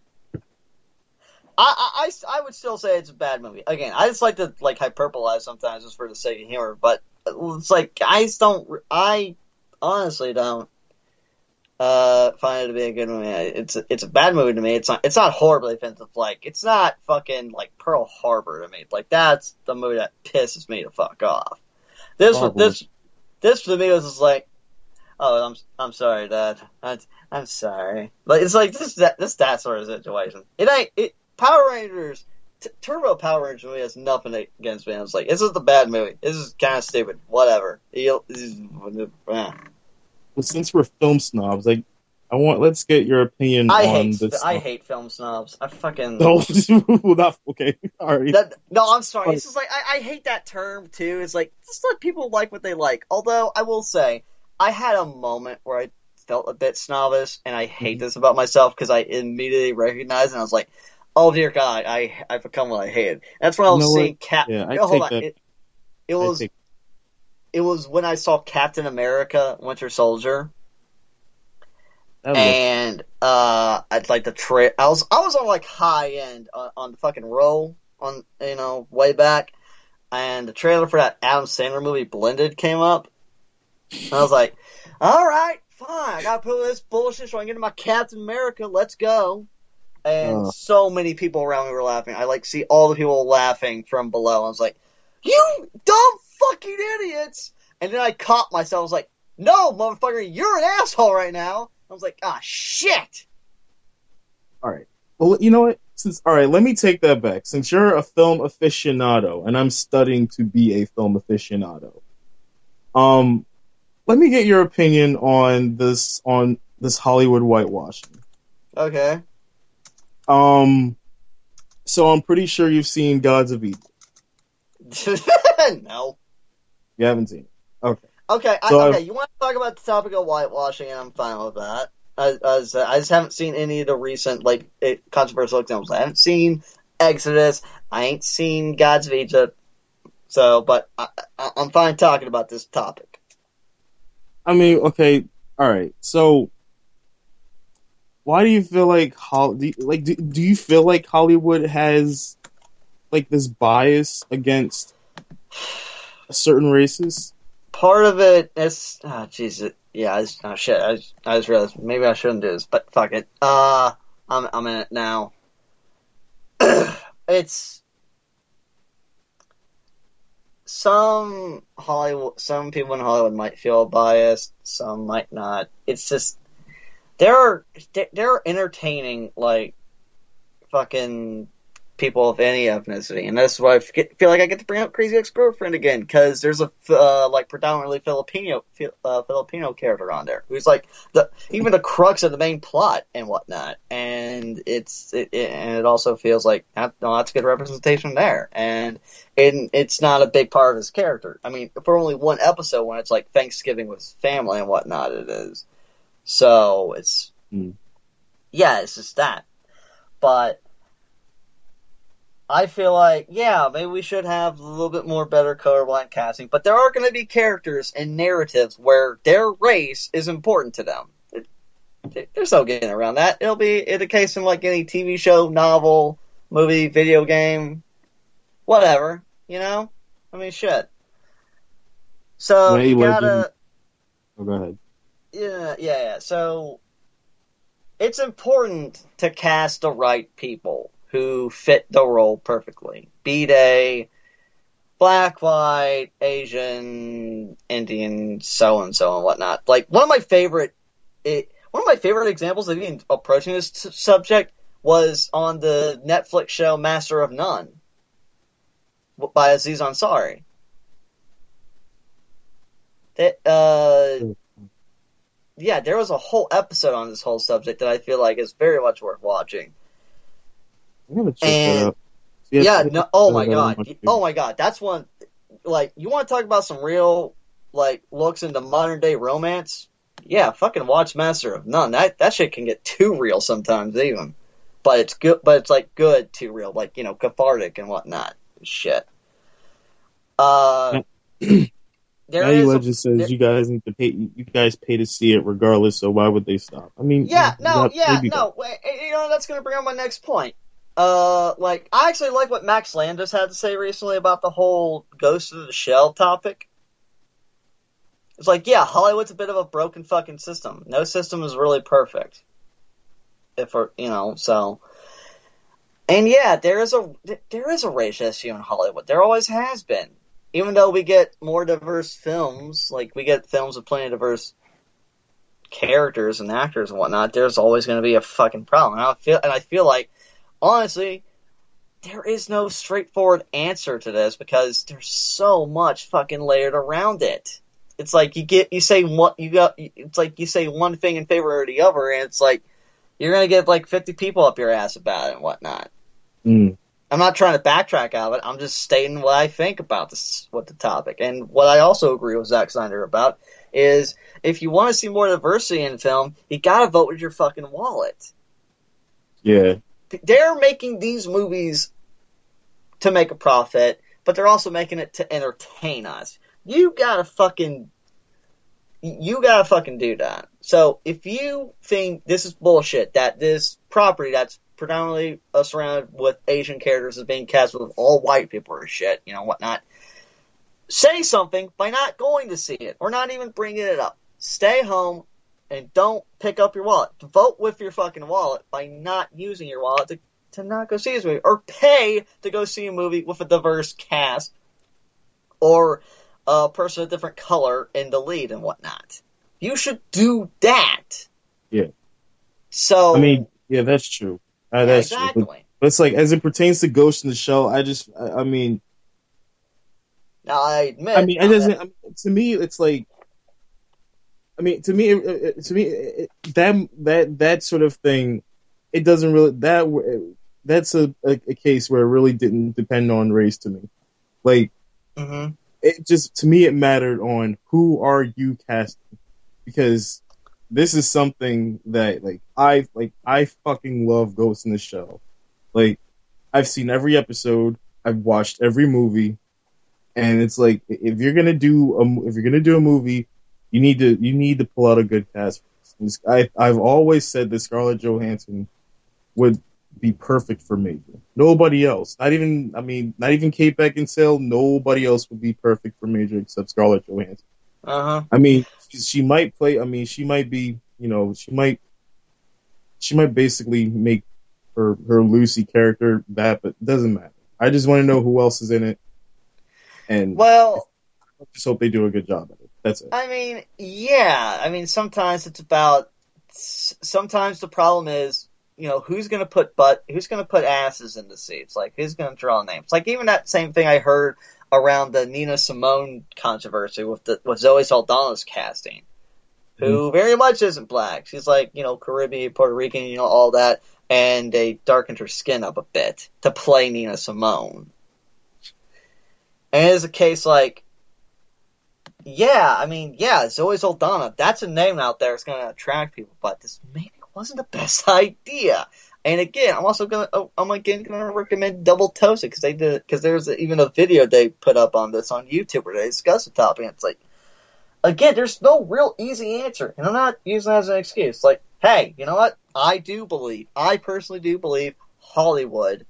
I, I, I, I would still say it's a bad movie. Again, I just like to like hyperbolize sometimes just for the sake of humor, but it's like I just don't. I honestly don't uh, find it to be a good movie. It's it's a bad movie to me. It's not it's not horribly offensive. Like it's not fucking like Pearl Harbor to me. Like that's the movie that pisses me the fuck off. This was Horrible. this this to me was just like, oh, I'm I'm sorry, Dad. I'm, I'm sorry. Like it's like this that this that sort of situation. It ain't it. Power Rangers, T- Turbo Power Rangers movie has nothing against me. I was like, this is a bad movie. This is kind of stupid. Whatever. You'll- this is- eh. Well, since we're film snobs, like I want. Let's get your opinion I on hate this. I hate film snobs. I fucking No, well, not okay. All right. that, no. I'm sorry. It's just like I, I hate that term too. It's like just let people like what they like. Although I will say, I had a moment where I felt a bit snobbish, and I hate Mm-hmm. this about myself because I immediately recognized, and I was like, oh dear God, I I've become what I hated. That's when I You was know what? seeing Cap. Yeah, I no, hold take on. that- It, it I was take- it was when I saw Captain America: Winter Soldier, that looked- and uh, I'd like the tra- I was I was on like high end on, on the fucking roll on you know way back, and the trailer for that Adam Sandler movie Blended came up, and I was like, all right, fine, I gotta put this bullshit so I can get into my Captain America. Let's go. And Uh. so many people around me were laughing. I like see all the people laughing from below. I was like, "You dumb fucking idiots!" And then I caught myself. I was like, "No, motherfucker, you're an asshole right now." I was like, "Ah, shit." all right. Well, you know what? Since all right, let me take that back. Since you're a film aficionado, and I'm studying to be a film aficionado, Um, let me get your opinion on this on this Hollywood whitewashing. Okay. Um, so I'm pretty sure you've seen Gods of Egypt. No. You haven't seen it. Okay. Okay, I, so okay. I've, you want to talk about the topic of whitewashing, and I'm fine with that. I, I, I just haven't seen any of the recent, like, controversial examples. I haven't seen Exodus. I ain't seen Gods of Egypt. So, but I, I, I'm fine talking about this topic. I mean, okay, all right. So, why do you feel like Hol- do you, like do, do you feel like Hollywood has like this bias against certain races? Part of it is, oh jeez, yeah, I just, oh shit, I just, I just realized maybe I shouldn't do this, but fuck it. Uh, I'm, I'm in it now. It's some Hollywood, some people in Hollywood might feel biased, some might not. It's just they're they're entertaining like fucking people of any ethnicity, and that's why I feel like I get to bring up Crazy Ex-Girlfriend again, because there's a uh, like predominantly Filipino uh, Filipino character on there who's like the even the crux of the main plot and whatnot, and it's it, it and it also feels like that, no, that's good representation there, and and it's not a big part of his character. I mean, for only one episode when it's like Thanksgiving with family and whatnot, it is. So it's mm. yeah, it's just that, but. I feel like, yeah, maybe we should have a little bit more better colorblind casting, but there are going to be characters and narratives where their race is important to them. It, it, there's no getting around that. It'll be the case in like any T V show, novel, movie, video game, whatever, you know? I mean, shit. So, Wait, you wait, gotta... Oh, go ahead. Yeah, yeah, yeah. So, it's important to cast the right people who fit the role perfectly. Be they black, white, Asian, Indian, so and so and whatnot. Like one of my favorite, it, one of my favorite examples of even approaching this t- subject was on the Netflix show Master of None by Aziz Ansari. That, uh, yeah, there was a whole episode on this whole subject that I feel like is very much worth watching. I'm gonna check and, that out. Yeah, yeah no, oh my god, oh my god, that's one. Like, you want to talk about some real like looks into modern day romance? Yeah, fucking watch Master of None. That that shit can get too real sometimes, even. But it's good. But it's like good too real, like you know, cathartic and whatnot. Shit. Uh, there Natty is Legend a, says there, you guys need to pay. You guys pay to see it regardless. So why would they stop? I mean, yeah, no, got, yeah, no. Wait, you know, that's gonna bring up my next point. Uh, like, I actually like what Max Landis had to say recently about the whole Ghost of the Shell topic. It's like, yeah, Hollywood's a bit of a broken fucking system. No system is really perfect. If we're, you know, so. And yeah, there is a, there is a race issue in Hollywood. There always has been. Even though we get more diverse films, like, we get films with plenty of diverse characters and actors and whatnot, there's always going to be a fucking problem. And I feel, and I feel like, honestly, there is no straightforward answer to this because there's so much fucking layered around it. It's like you get, you say one, you got, it's like you say one thing in favor of the other, and it's like you're gonna get like fifty people up your ass about it and whatnot. Mm. I'm not trying to backtrack out of it. I'm just stating what I think about this, what the topic, and what I also agree with Zack Snyder about is if you want to see more diversity in film, you gotta vote with your fucking wallet. Yeah. They're making these movies to make a profit, but they're also making it to entertain us. You gotta fucking, you gotta fucking do that. So if you think this is bullshit, that this property that's predominantly uh, surrounded with Asian characters is being cast with all white people or shit, you know, whatnot, say something by not going to see it or not even bringing it up. Stay home. And don't pick up your wallet. Vote with your fucking wallet by not using your wallet to, to not go see this movie. Or pay to go see a movie with a diverse cast. Or a person of different color in the lead and whatnot. You should do that. Yeah. So. I mean, yeah, that's true. Uh, yeah, that's exactly. true. But, but it's like, as it pertains to Ghost in the Shell, I just, I, I mean, Now, I admit. I mean, it doesn't. I mean, to me, it's like. I mean, to me, it, it, to me, it, that that that sort of thing, it doesn't really that that's a, a, a case where it really didn't depend on race to me. Like, mm-hmm. it just to me, it mattered on who are you casting, because this is something that like I like I fucking love Ghost in the Shell. Like, I've seen every episode, I've watched every movie, and it's like if you're gonna do a if you're gonna do a movie. You need to you need to pull out a good cast. I I've always said that Scarlett Johansson would be perfect for Major. Nobody else. Not even I mean not even Kate Beckinsale. Nobody else would be perfect for Major except Scarlett Johansson. Uh huh. I mean she, she might play. I mean she might be. You know she might she might basically make her her Lucy character that, but it doesn't matter. I just want to know who else is in it. And well, I just hope they do a good job at it. That's it. I mean, yeah. I mean, sometimes it's about. Sometimes the problem is, you know, who's going to put butt, who's going to put asses in the seats? Like, who's going to draw names? Like, even that same thing I heard around the Nina Simone controversy with the with Zoe Saldana's casting, who mm-hmm. very much isn't black. She's like, you know, Caribbean, Puerto Rican, you know, all that, and they darkened her skin up a bit to play Nina Simone. And it is a case like. Yeah, I mean, yeah, Zoe Saldana, that's a name out there that's going to attract people, but this maybe wasn't the best idea. And again, I'm also going to, I'm again going to recommend Double Toasted, because they did, because there's even a video they put up on this on YouTube where they discuss the topic, and it's like, again, there's no real easy answer, and I'm not using that as an excuse. Like, hey, you know what? I do believe, I personally do believe Hollywood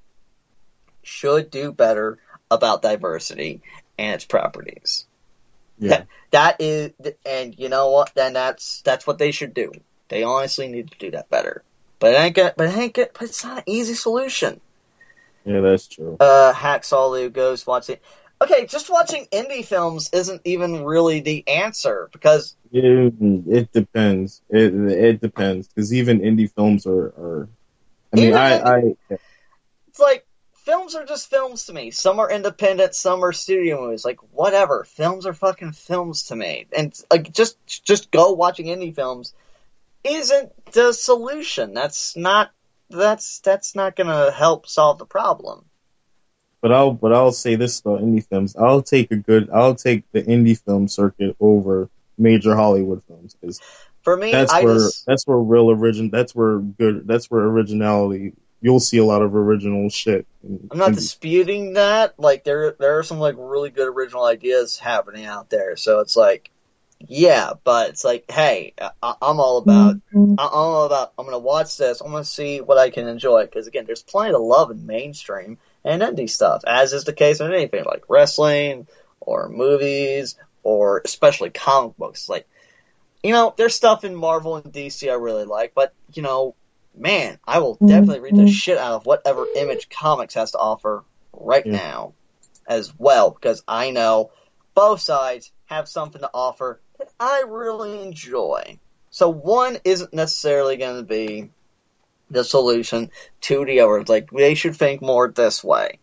should do better about diversity and its properties. Yeah. That, that is, and you know what? Then that's that's what they should do. They honestly need to do that better. But it ain't get, but it ain't get, but it's not an easy solution. Yeah, that's true. Uh, Hacksaw Lou Ghost watching. Okay, just watching indie films isn't even really the answer, because it, it depends. It it depends, because even indie films are. are I mean, I, indie, I. It's like. Films are just films to me. Some are independent, some are studio movies. Like, whatever. Films are fucking films to me. And, like, just just go watching indie films isn't the solution. That's not that's that's not gonna help solve the problem. But I'll but I'll say this about indie films. I'll take a good I'll take the indie film circuit over major Hollywood films, because for me, that's I where just, that's where real origin that's where good that's where originality. You'll see a lot of original shit. In, I'm not in, disputing that. Like, there there are some, like, really good original ideas happening out there. So it's like, yeah, but it's like, hey, I, I'm all about, I'm all about, I'm going to watch this. I'm going to see what I can enjoy. Because, again, there's plenty to love in mainstream and indie stuff, as is the case with anything, like wrestling or movies or especially comic books. Like, you know, there's stuff in Marvel and D C I really like, but, you know, man, I will definitely read the shit out of whatever Image Comics has to offer right yeah. now as well, because I know both sides have something to offer that I really enjoy. So one isn't necessarily going to be the solution to the other. It's like, they should think more this way.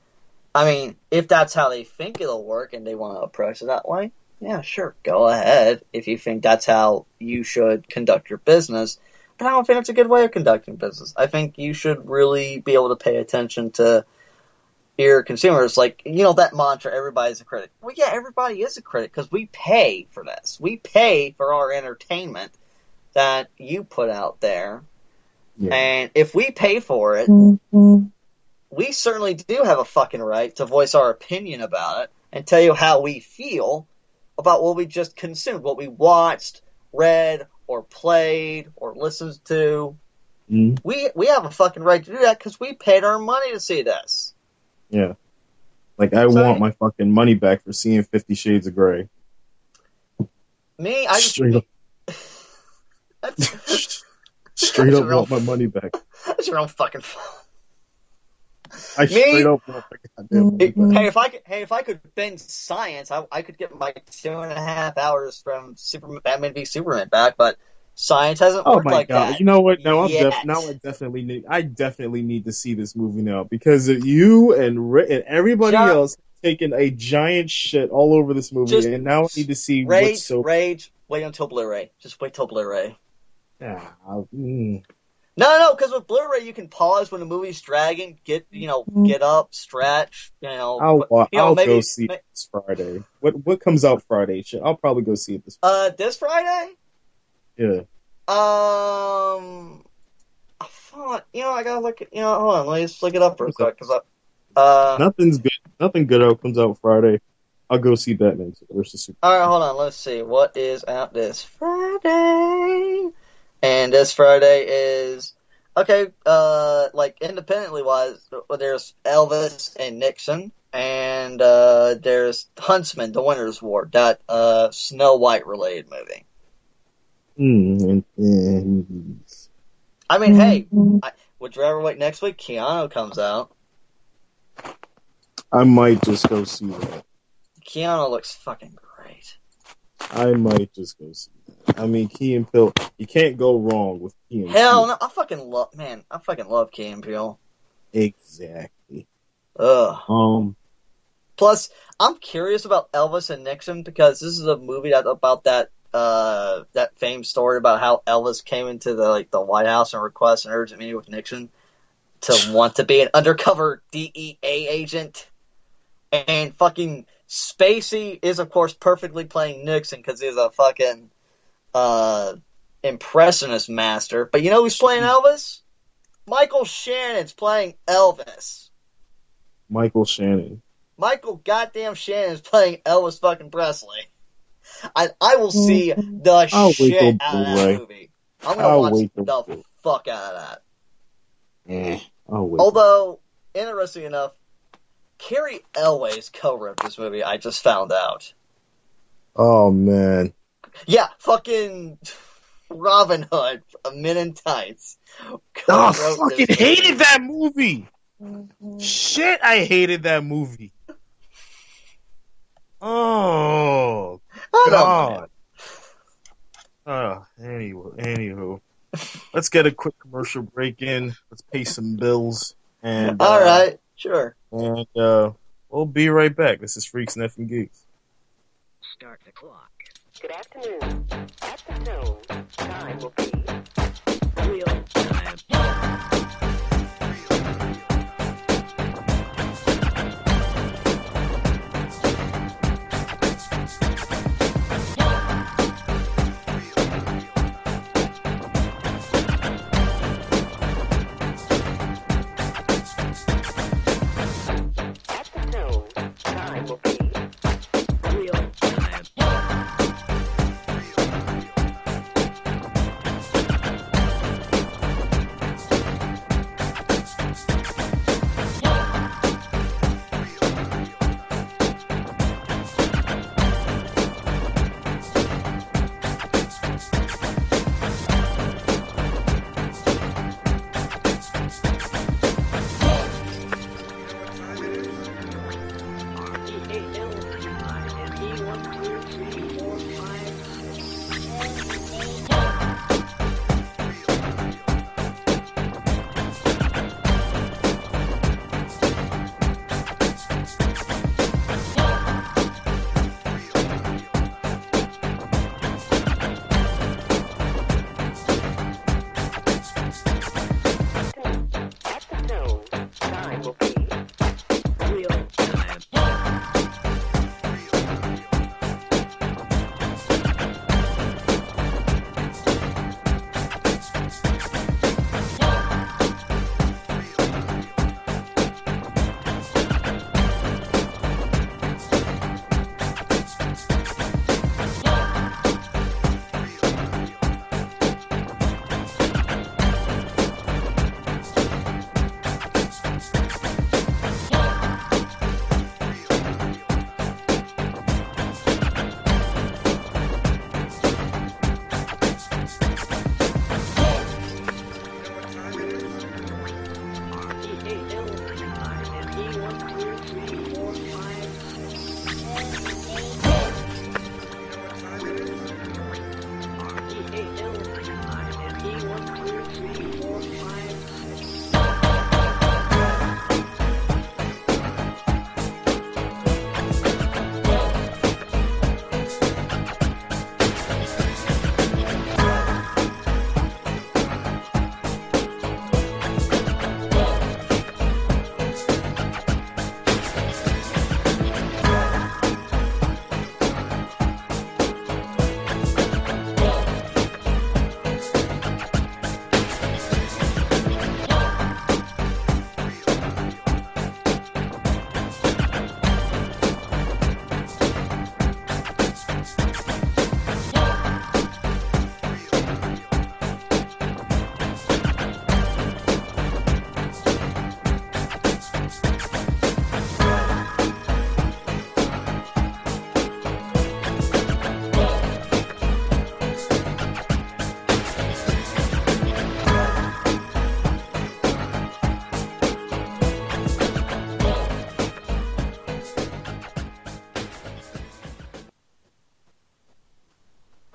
I mean, if that's how they think it'll work and they want to approach it that way, yeah, sure, go ahead if you think that's how you should conduct your business. But I don't think it's a good way of conducting business. I think you should really be able to pay attention to your consumers. Like, you know, that mantra, everybody's a critic. Well, yeah, everybody is a critic because we pay for this. We pay for our entertainment that you put out there. Yeah. And if we pay for it, mm-hmm. we certainly do have a fucking right to voice our opinion about it and tell you how we feel about what we just consumed, what we watched, read, or played, or listened to. Mm. We we have a fucking right to do that because we paid our money to see this. Yeah. Like, I so, want my fucking money back for seeing Fifty Shades of Grey. Me? I Straight just... up. Straight up want my money back. That's your own fucking fault. I Me? straight up want my goddamn money back. Hey, if I could, hey, if I could bend science, I, I could get my two and a half hours from Superman, Batman v Superman back, but science hasn't oh worked my like God. that. You know what? No, I'm yet. def- now I definitely need. I definitely need to see this movie now because of you and and everybody John, else taken a giant shit all over this movie, Just and now I need to see rage, what's so. Rage, wait until Blu-ray. Just wait till Blu-ray. Yeah, mm. No, no, because with Blu-ray you can pause when the movie's dragging, get you know, get up, stretch, you know. I'll, but, you know, I'll maybe, go see it this Friday. What what comes out Friday? Shit, I'll probably go see it this. Uh, this Friday. Yeah. Um, I thought you know I gotta look at you know hold on let me just look it up real quick because uh nothing's good. Nothing good out comes out Friday. I'll go see Batman versus Superman. All right, hold on. Let's see what is out this Friday. And this Friday is okay. Uh, like independently wise, there's Elvis and Nixon, and uh, there's Huntsman: The Winter's War, that uh Snow White related movie. Mm, and, I mean, hey, I, would you ever wait next week? Keanu comes out. I might just go see that. Keanu looks fucking great. I might just go see that. I mean, Key and Peele, you can't go wrong with Key and Hell Peele. no, I fucking love, man, I fucking love Key and Peele. Exactly. Ugh. Um. Plus, I'm curious about Elvis and Nixon because this is a movie that about that uh that famed story about how Elvis came into the like the White House and requested an urgent meeting with Nixon to want to be an undercover D E A agent, and fucking Spacey is of course perfectly playing Nixon because he's a fucking uh impressionist master. But you know who's playing Elvis? Michael Shannon's playing Elvis. Michael Shannon. Michael goddamn Shannon's playing Elvis fucking Presley. I I will see the I'll shit out of that Blu-ray. movie. I'm gonna I'll watch wait the till- fuck out of that. Eh, I'll wait. Although, interesting enough, Carrie Elways co-wrote this movie, I just found out. Oh, man. Yeah, fucking Robin Hood, a Men in Tights. Oh, co-wrote fucking this movie. hated that movie. Shit, I hated that movie. Oh, I don't God. Oh, anyway, anywho. Let's get a quick commercial break in. Let's pay some bills. And, All uh, right, sure. And uh, we'll be right back. This is Freaks and Effing Geeks. Start the clock. Good afternoon. At the tone, time will be real time. At the tone, time will be real time.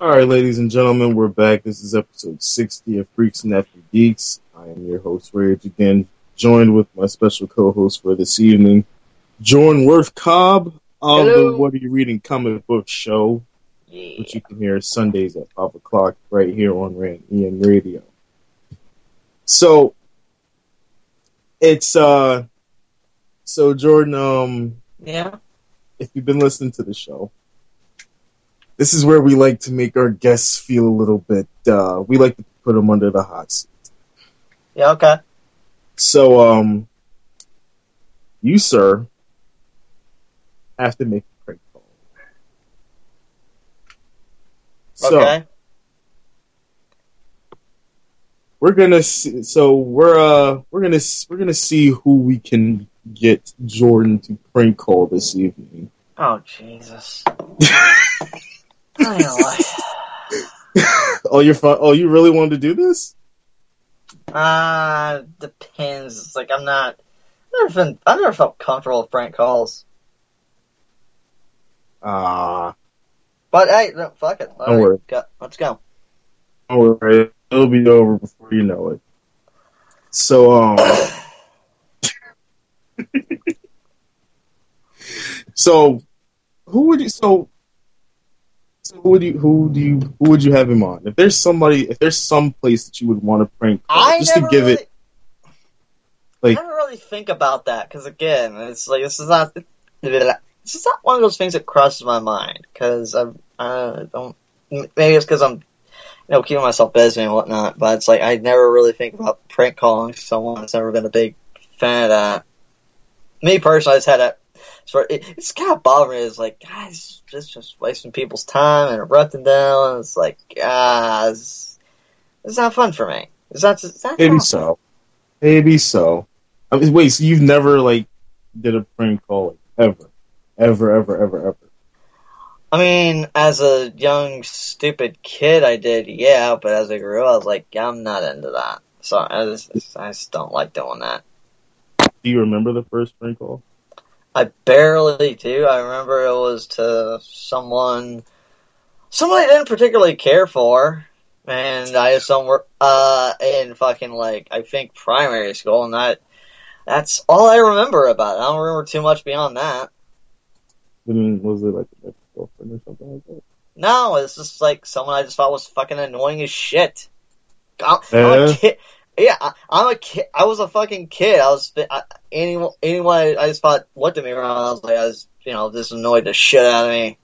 All right, ladies and gentlemen, we're back. This is episode sixty of Freaks and After Geeks. I am your host, Rage, again, joined with my special co-host for this evening, Jordan Worth Cobb of Hello. the What Are You Reading comic book show, Yeah. which you can hear Sundays at five o'clock right here on Rant E M Radio. So, it's, uh, so Jordan, um, Yeah. if you've been listening to the show, this is where we like to make our guests feel a little bit, uh, we like to put them under the hot seat. Yeah, okay. So, um, you, sir, have to make a prank call. So, Okay. we're gonna see, so we're, uh, we're gonna, we're gonna see who we can get Jordan to prank call this evening. Oh, Jesus. I don't like Oh, you're fun. Oh, you really wanted to do this? Uh, depends. It's like, I'm not, I've never been, I've never felt comfortable with prank calls. Ah, But hey, no, fuck it. All Don't worry. Go, let's go. don't worry. It'll be over before you know it. So, um, so who would you? So, so who would you? Who do you? Who would you have in mind? If there's somebody, if there's some place that you would want to prank call, I just never to give really, it, like, I never really think about that, because again, it's like, this is not, this is not one of those things that crosses my mind, because I, I don't, maybe it's because I'm, you know, keeping myself busy and whatnot, but it's like, I never really think about prank calling someone that's never been a big fan of that. Me personally, I just had that, sort of, it, it's kind of bothering me, it's like, guys, it's just wasting people's time, interrupting them, and it's like, ah, it's, it's not fun for me. It's not, it's not maybe fun. so, maybe so. I mean, wait, so you've never like did a prank call like, ever, ever, ever, ever, ever? I mean, as a young, stupid kid, I did, yeah, but as I grew up, I was like, yeah, I'm not into that. So I just, I just don't like doing that. Do you remember the first prank call? I barely do. I remember it was to someone, someone I didn't particularly care for, and I just don't work, uh, in fucking, like, I think primary school, and that, that's all I remember about it. I don't remember too much beyond that. I mean, was it like a girlfriend or something like that? No, it's just like someone I just thought was fucking annoying as shit. I'm, I'm Yeah? a kid. Yeah, I, I'm a kid. I was a fucking kid. I was I, anyone. Anyone. I just thought looked at me around. I was like, I was, you know, just annoyed the shit out of me.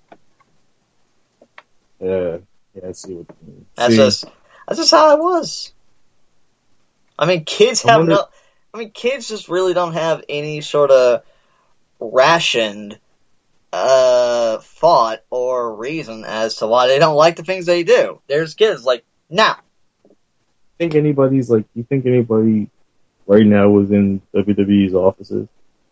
Yeah, yeah, I see what you mean. That's See, just. That's just how I was. I mean, kids I have wonder- no. I mean, kids just really don't have any sort of rationed uh thought or reason as to why they don't like the things they do. There's kids like, now. think anybody's like, you think anybody right now was in W W E's offices?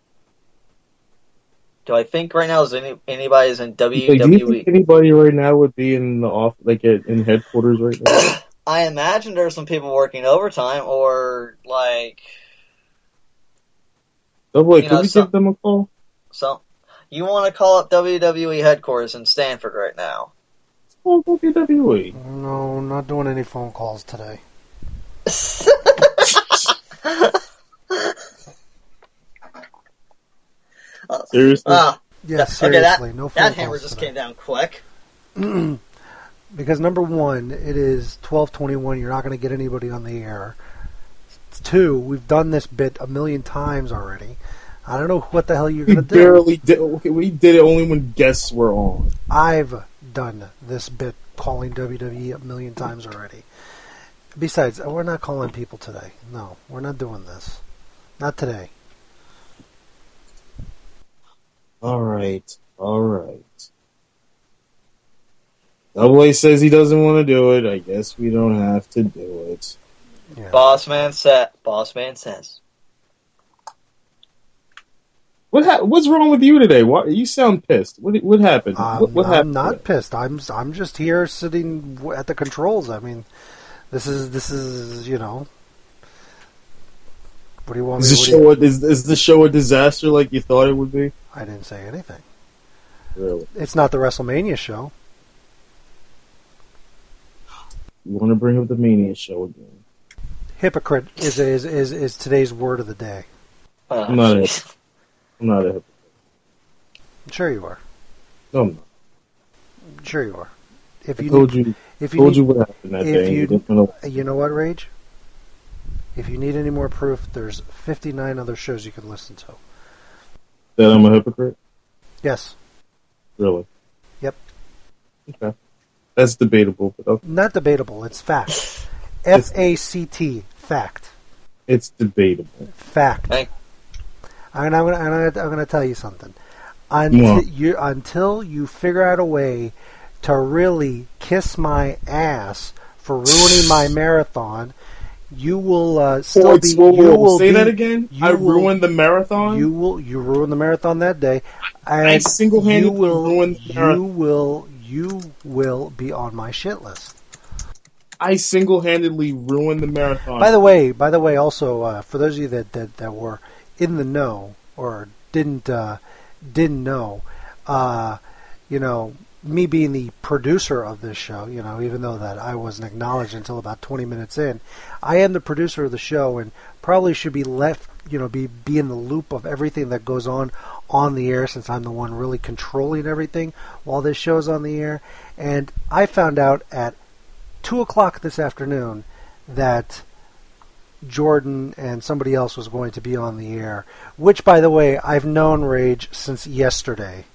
Do I think right now is any anybody's in Like, do W you W E? think anybody right now would be in the off, like at, in headquarters right now? I imagine there's some people working overtime, or like, Double A, You could know, we some- give them a call? so you want to call up W W E headquarters in Stanford right now? Oh, W W E. No, not doing any phone calls today. Seriously? Ah, Yeah, that- seriously, okay, that, no phone that hammer calls just today. came down quick. Because number one, it is twelve twenty-one. You're not going to get anybody on the air. Two, we've done this bit a million times already. I don't know what the hell you're we going to do. barely did. Okay, we did it only when guests were on. I've done this bit calling W W E a million times already. Besides, we're not calling people today. No, we're not doing this. Not today. All right, all right. Double A says he doesn't want to do it. I guess we don't have to do it. Yeah. Boss man said. Boss man says. What ha- What's wrong with you today? Why you sound pissed? What what happened? Um, what, what I'm happened? not today? pissed. I'm I'm just here sitting w- at the controls. I mean, this is this is you know. What do you want me Is the to show a, is, is the show a disaster like you thought it would be? I didn't say anything. Really? It's not the WrestleMania show. You want to bring up the Mania show again? Hypocrite is is is, is today's word of the day. Oh, I'm not. A, jeez. I'm not a hypocrite. I'm sure you are. No, I'm not. I'm sure you are. If I you told need, you. if you told need, you what happened that if day. you- You didn't know. you know what, Rage? If you need any more proof, there's fifty-nine other shows you can listen to. That I'm a hypocrite? Yes. Really? Yep. Okay. That's debatable, but okay. Not debatable. It's fact. F A C T. Fact. It's debatable. Fact. Hey. And I'm gonna, and I'm gonna, I'm gonna tell you something. Until Yeah. you, until you figure out a way to really kiss my ass for ruining my marathon, you will uh, still Wait, be. whoa, whoa, you whoa, will say be, that again? you I will- ruined the marathon? You will. You ruined the marathon that day. And I single-handedly you will, ruined the You marathon. will. You will be on my shit list. I single-handedly ruined the marathon. By the way, by the way, also uh, for those of you that, that, that were in the know or didn't uh, didn't know, uh, you know, me being the producer of this show, you know, even though that I wasn't acknowledged until about twenty minutes in, I am the producer of the show and probably should be left, you know, be be in the loop of everything that goes on on the air since I'm the one really controlling everything while this show's on the air. And I found out at two o'clock this afternoon that Jordan and somebody else was going to be on the air, which, by the way, I've known Rage since yesterday.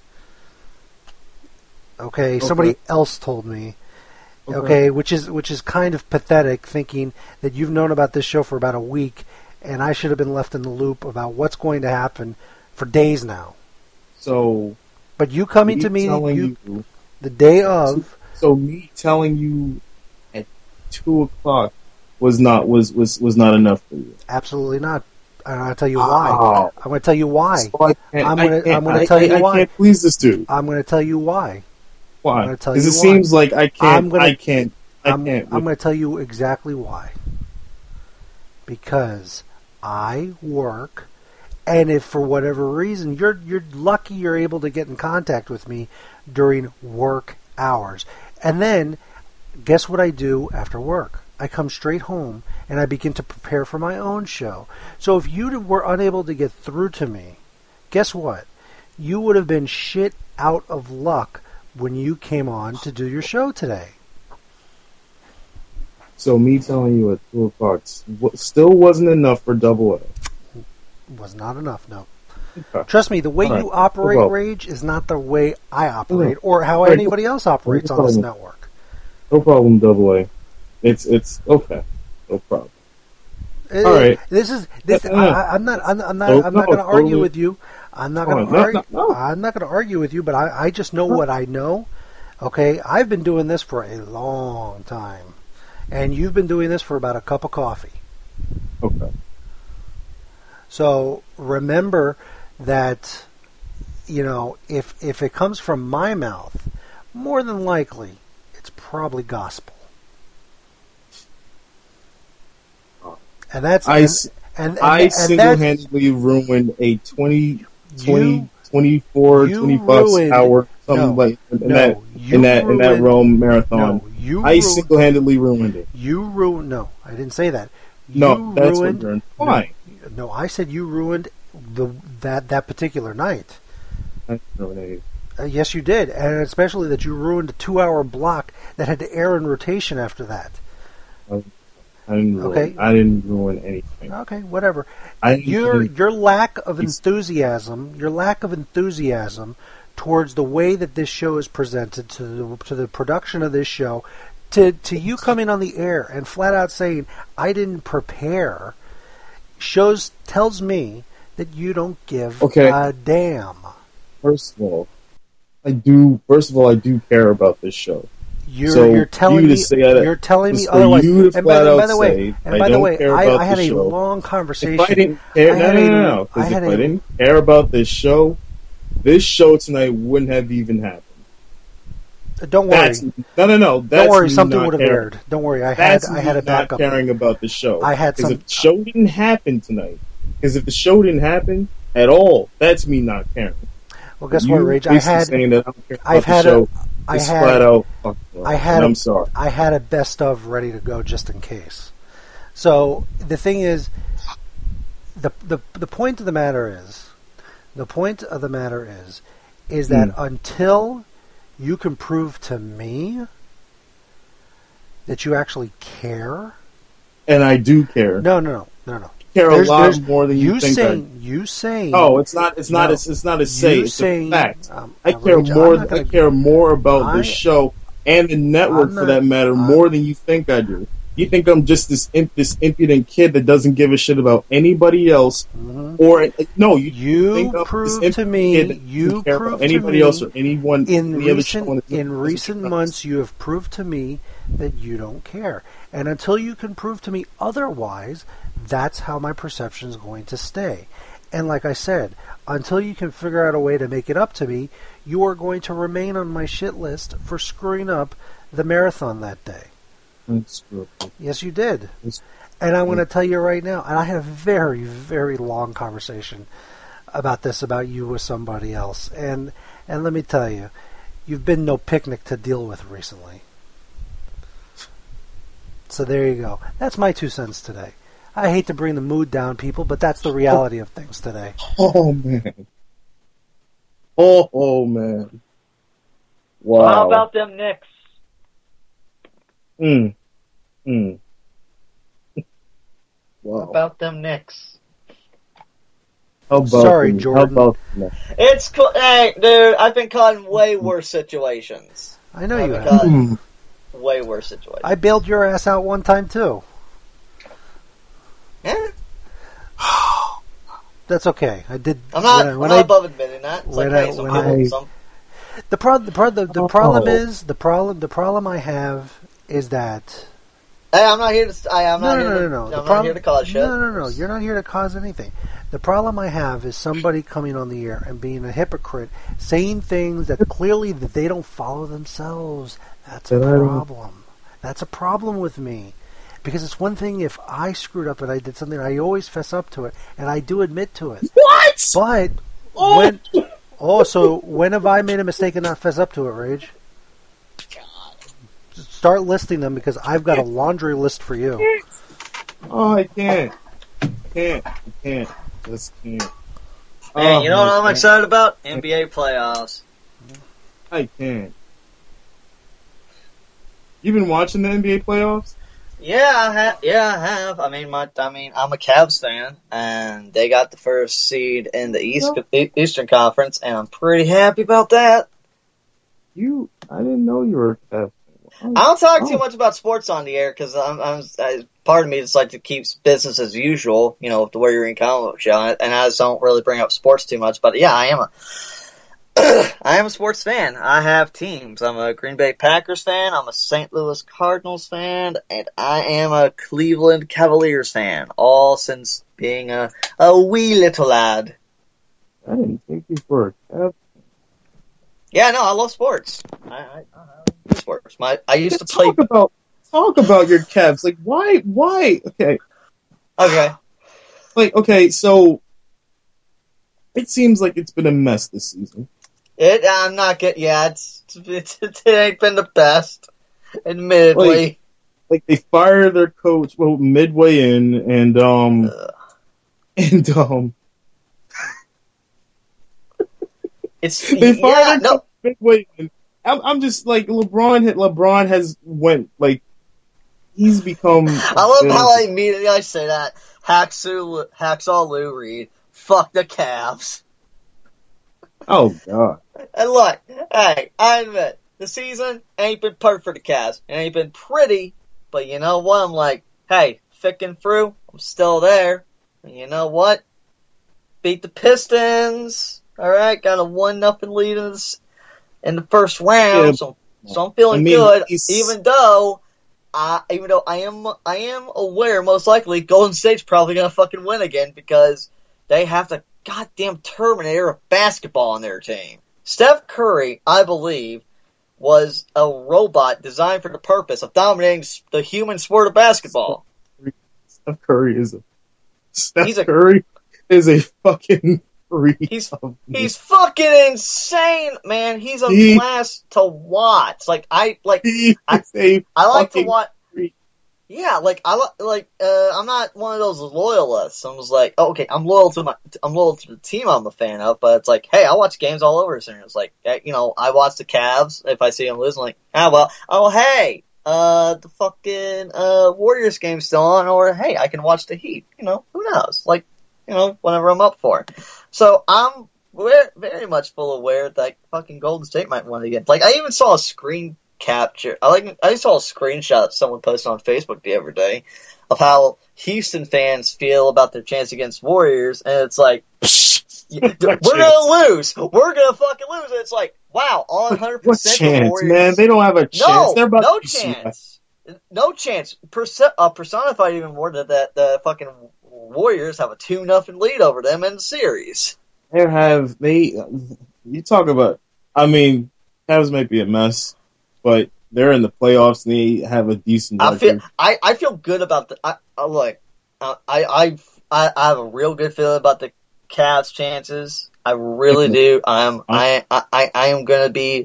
Okay, Okay. somebody else told me. Okay. Okay, which is which is kind of pathetic, thinking that you've known about this show for about a week, and I should have been left in the loop about what's going to happen for days now. So, But you coming me to me telling you, you, the day of, so me telling you at two o'clock was not was, was, was not enough for you. absolutely not. And I'll tell you why. Oh. I'm going to tell you why. So I can't, I'm I gonna- can't- I'm gonna I- tell you I, why. I can't please this dude. I'm going to tell you why. Why? I'm gonna tell Because it you why. seems like I I'm can't. gonna- I can't. I I'm, can't. I'm going to tell you exactly why. Because I work, and if for whatever reason you're you're lucky you're able to get in contact with me during work hours, and then guess what I do after work? I come straight home and I begin to prepare for my own show. So if you were unable to get through to me, guess what? You would have been shit out of luck when you came on to do your show today. So me telling you at two o'clock w- still wasn't enough for Double A. Was not enough, no. Okay. Trust me, the way All right. you operate, Well- Rage, is not the way I operate, No. or how All right. anybody else operates on this problem. network. No problem, Double A. It's it's okay. No problem. Uh, All right. This is this. Yeah. I, I- I'm not. I'm, I'm not. No, I'm no, not going to argue totally. with you. I'm not Come going to on. No, argue. no, no. I'm not going to argue with you. But I, I just know what I know. Okay, I've been doing this for a long time, and you've been doing this for about a cup of coffee. Okay. So remember that, you know, if if it comes from my mouth, more than likely, it's probably gospel. And that's I, and, s- and, and, I and that's, single-handedly ruined a twenty, twenty, You- twenty-four, you twenty-five ruined- hour something no, like in no, that you in that in that ruined- Rome marathon. no, you I ruined, single-handedly ruined it. you ruined. No, I didn't say that. No, you that's ruined. what you're implying. No, no, I said you ruined the that that particular night. I didn't ruin anything. Uh, yes, you did, and especially that you ruined a two-hour block that had to air in rotation after that. I didn't ruin, Okay. I didn't ruin anything. Okay, whatever. I didn't Your even- your lack of It's- enthusiasm, your lack of enthusiasm towards the way that this show is presented, to the, to the production of this show, to to you coming on the air and flat out saying I didn't prepare, shows tells me that you don't give Okay. a damn. First of all, I do. First of all, I do care about this show. You're So, you're telling you to me say that- you're telling me just for otherwise. you to And by flat the, out by the way, say, and I by the don't way, care I, about I had the a show. long conversation. If I didn't care, I no, had no, a- no, no. I Because if had I a- didn't care about this show, this show tonight wouldn't have even happened. Don't worry. That's no, no, no. That's Don't worry, me something not would have caring. aired. Don't worry, I had That's I had me a backup. not caring about the show. I had because some- if the show didn't happen tonight, because if the show didn't happen at all, that's me not caring. Well, guess you what, Rage? I basically had, saying that I don't care about I've the had show. a, I It's had, flat out. fuck off. I had, And a, I'm sorry. I had a best of ready to go just in case. So the thing is, the the the point of the matter is, the point of the matter is, is that Mm. until you can prove to me that you actually care. And I do care. No, no, no, no, no. I care There's- a lot there's- more than you, think saying, You saying... I do. Oh, it's not. It's not. No. A, it's not a say. You It's saying, a fact. um, I uh, care Rage, I'm more. not gonna- I care more about I- the show and the network, I'm for not- that matter, I'm- more than you think I do. You think I'm just this imp, this impudent kid that doesn't give a shit about anybody else, Mhm. or no? You, You think I'm prove this to impudent me- kid that you doesn't care prove about to anybody me else or anyone In any other show recent on the- in doesn't recent care. months, you have proved to me that you don't care, and until you can prove to me otherwise, that's how my perception is going to stay. And like I said, until you can figure out a way to make it up to me, you are going to remain on my shit list for screwing up the marathon that day. That's true. Yes, you did. It's- And I'm going to tell you right now, and I had a very, very long conversation about this, about you with somebody else. And and let me tell you, you've been no picnic to deal with recently. So there you go. That's my two cents today. I hate to bring the mood down, people, but that's the reality of things today. Oh man. Oh, oh man. Wow. Well, how about them Knicks? Mm. Mm. Wow. How about them Knicks? How about Sorry, them? Jordan. How about them? It's cool. Hey, dude, I've been caught in way worse situations. I know Oh you my have. God. Mm. Way worse situations. I bailed your ass out one time, too. Yeah. That's okay. I did. I'm not, when I- I'm when not I- above admitting that. It's when like, I- hey, some when people, I- some, The, pro- the, pro- the, the Oh. problem is the problem the problem I have is that hey, I'm not here to. I, I'm no not no here no to, no no I'm the not problem here to cause shit. no no no you're not here to cause anything. The problem I have is somebody coming on the air and being a hypocrite, saying things that clearly that they don't follow themselves. That's a That I don't- problem. That's a problem with me. Because it's one thing if I screwed up and I did something, I always fess up to it, and I do admit to it. What? But Oh. when oh, so when have I made a mistake and not fess up to it, Rage? Just start listing them because I've got a laundry list for you. Oh, I can't. Can't. I can't. Just can't. Hey, Oh, you know what my I'm God. excited about? N B A playoffs. I can't. You been watching the N B A playoffs? Yeah, I have. Yeah, I have. I mean, my. I mean, I'm a Cavs fan, and they got the first seed in the East E- Eastern Conference, and I'm pretty happy about that. You, I didn't know you were a Cavs fan. I don't talk too Oh. much about sports on the air because I'm, I'm I, part of me just like to keep business as usual, you know, to where you're in comic show, and I just don't really bring up sports too much. But yeah, I am a I am a sports fan. I have teams. I'm a Green Bay Packers fan. I'm a Saint Louis Cardinals fan, and I am a Cleveland Cavaliers fan. All since being a a wee little lad. I didn't think you were a Cavs. Yeah, no, I love sports. I, I, I love sports. My I used to play. Talk about talk about your Cavs. Like why? Why? Okay. Okay. Like okay. So it seems like it's been a mess this season. It, I'm not getting, yeah, it's, it's, it ain't been the best, admittedly. Like, like they fired their coach well midway in, and um, Ugh. and um, It's, they yeah, fired their no, coach midway in. I'm, I'm just like LeBron. Had LeBron has went like he's become. I love how I immediately I say that. Hacksaw, Hacksaw Lou Reed, fuck the Cavs. Oh god. And look, hey, I admit, the season ain't been perfect for the Cavs. It ain't been pretty, but you know what? I'm like, hey, thick and through, I'm still there. And you know what? Beat the Pistons. Alright, got a one nothing lead in, this, in the first round, Yeah. so, so I'm feeling I mean, good, he's- even though, I, even though I am, I am aware, most likely, Golden State's probably gonna fucking win again, because they have the goddamn Terminator of basketball on their team. Steph Curry, I believe, was a robot designed for the purpose of dominating the human sport of basketball. Steph Curry is a Steph He's a- Curry is a fucking He's he's fucking insane, man. He's a he, blast to watch. Like I like I, I like to watch. Freak. Yeah, like I like uh, I'm not one of those loyalists. I'm just like, oh, okay, I'm loyal to my I'm loyal to the team I'm a fan of, but it's like, hey, I watch games all over. So it's like, you know, I watch the Cavs. If I see them losing, like, ah, well, oh, hey, uh, the fucking uh Warriors game's still on, or hey, I can watch the Heat. You know, who knows? Like, you know, whenever I'm up for it. So I'm very much full aware that fucking Golden State might win again. Like, I even saw a screen capture. I like. I saw a screenshot someone posted on Facebook the other day of how Houston fans feel about their chance against Warriors, and it's like, we're gonna lose. We're gonna fucking lose. And it's like, wow, on one hundred percent chance, the Warriors. Man, they don't have a chance. No, They're about no to chance. No chance. Perse- uh, personified even more that the, the fucking Warriors have a two nothing lead over them in the series. They have they. You talk about. I mean, Cavs might be a mess, but they're in the playoffs and they have a decent. I feel. I, I feel good about the. I, I like. I, I I I have a real good feeling about the Cavs' chances. I really do. I'm. I I I am gonna be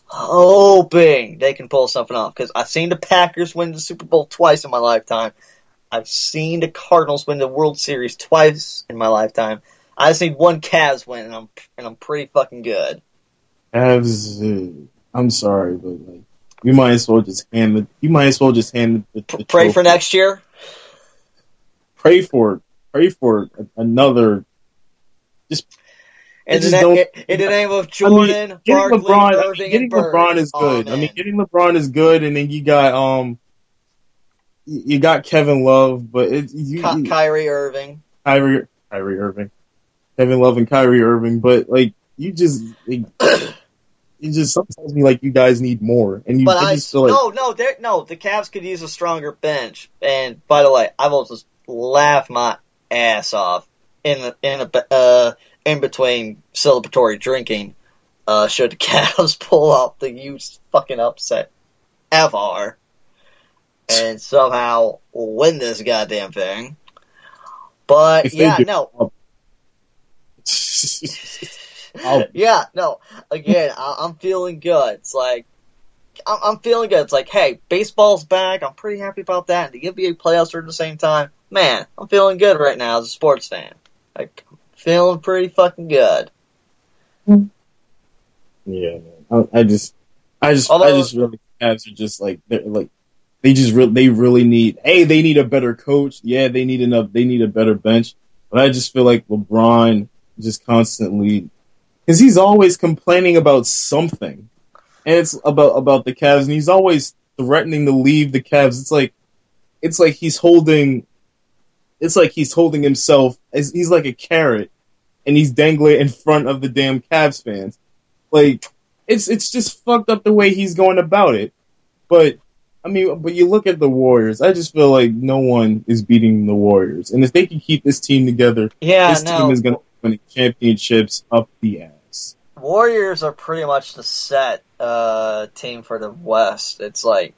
hoping they can pull something off because I've seen the Packers win the Super Bowl twice in my lifetime. I've seen the Cardinals win the World Series twice in my lifetime. I've seen one Cavs win, and I'm and I'm pretty fucking good. Cavs, uh, I'm sorry, but like you might as well just hand the you might as well just hand the, the pray trophy. For next year. Pray for pray for another. Just in the, na- in the name of Jordan, I mean, getting Barkley, LeBron, Irving, I mean, getting and Bird. LeBron is good. Oh, I mean, getting LeBron is good, and then you got um, you got Kevin Love, but it, you, Ky- Kyrie Irving, Kyrie, Kyrie Irving, Kevin Love, and Kyrie Irving. But like, you just, like, you just something tells me like you guys need more, and you. But I, just feel like, no, no, no, the Cavs could use a stronger bench. And by the way, I will just laugh my ass off in the in a uh. in between celebratory drinking, uh, should the Cavs pull off the huge fucking upset ever and somehow win this goddamn thing. But yeah, do, no. yeah, no. Again, I- I'm feeling good. It's like, I'm-, I'm feeling good. It's like, hey, baseball's back. I'm pretty happy about that. And the N B A playoffs are at the same time. Man, I'm feeling good right now as a sports fan. Like, feeling pretty fucking good. Yeah, I, I just, I just, Although, I just really, Cavs are just like, they're like, they just really, they really need, hey, they need a better coach. Yeah, they need enough, they need a better bench. But I just feel like LeBron just constantly, because he's always complaining about something, and it's about about the Cavs, and he's always threatening to leave the Cavs. It's like, it's like he's holding. It's like he's holding himself as he's like a carrot, and he's dangling in front of the damn Cavs fans. Like, it's it's just fucked up the way he's going about it. But I mean, but you look at the Warriors. I just feel like no one is beating the Warriors, and if they can keep this team together, yeah, this no. team is going to win championships up the ass. Warriors are pretty much the set uh, team for the West. It's like,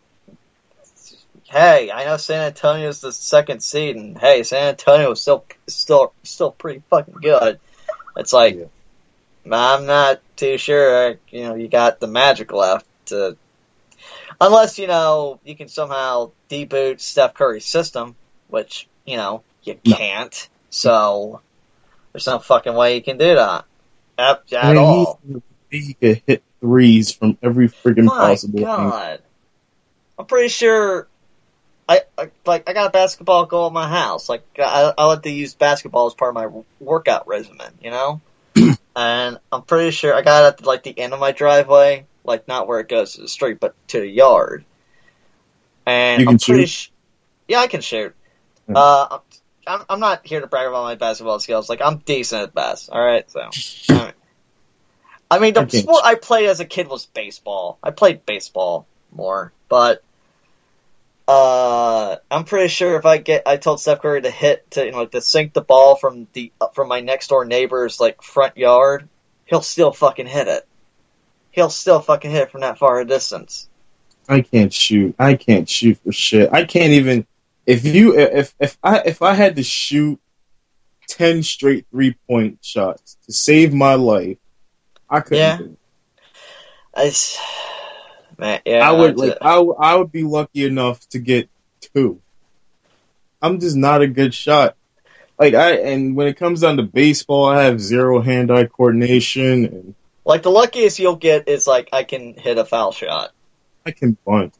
hey, I know San Antonio's the second seed, and hey, San Antonio is still still still pretty fucking good. It's like, yeah. I'm not too sure. You know, you got the Magic left to, unless you know you can somehow deboot Steph Curry's system, which you know you can't. So there's no fucking way you can do that at, at I mean, all. He, he could hit threes from every freaking My possible. God, thing. I'm pretty sure. I, I like I got a basketball goal at my house. Like I, I like to use basketball as part of my workout regimen, you know. And I'm pretty sure I got it at like the end of my driveway, like not where it goes to the street, but to the yard. And you can I'm pretty shoot. Sh- yeah, I can shoot. Yeah. Uh, I'm I'm not here to brag about my basketball skills. Like I'm decent at best. All right, so. I mean, I mean the I sport I played as a kid was baseball. I played baseball more, but. Uh, I'm pretty sure if I get, I told Steph Curry to hit to you know to sink the ball from the from my next door neighbor's like front yard, he'll still fucking hit it. He'll still fucking hit it from that far a distance. I can't shoot. I can't shoot for shit. I can't even if you if if I if I had to shoot ten straight three point shots to save my life, I couldn't Yeah. do it. It's, man, yeah, I would like it. I, w- I would be lucky enough to get two. I'm just not a good shot. Like I and when it comes down to baseball, I have zero hand-eye coordination, and Like, the luckiest you'll get is, like, I can hit a foul shot. I can bunt.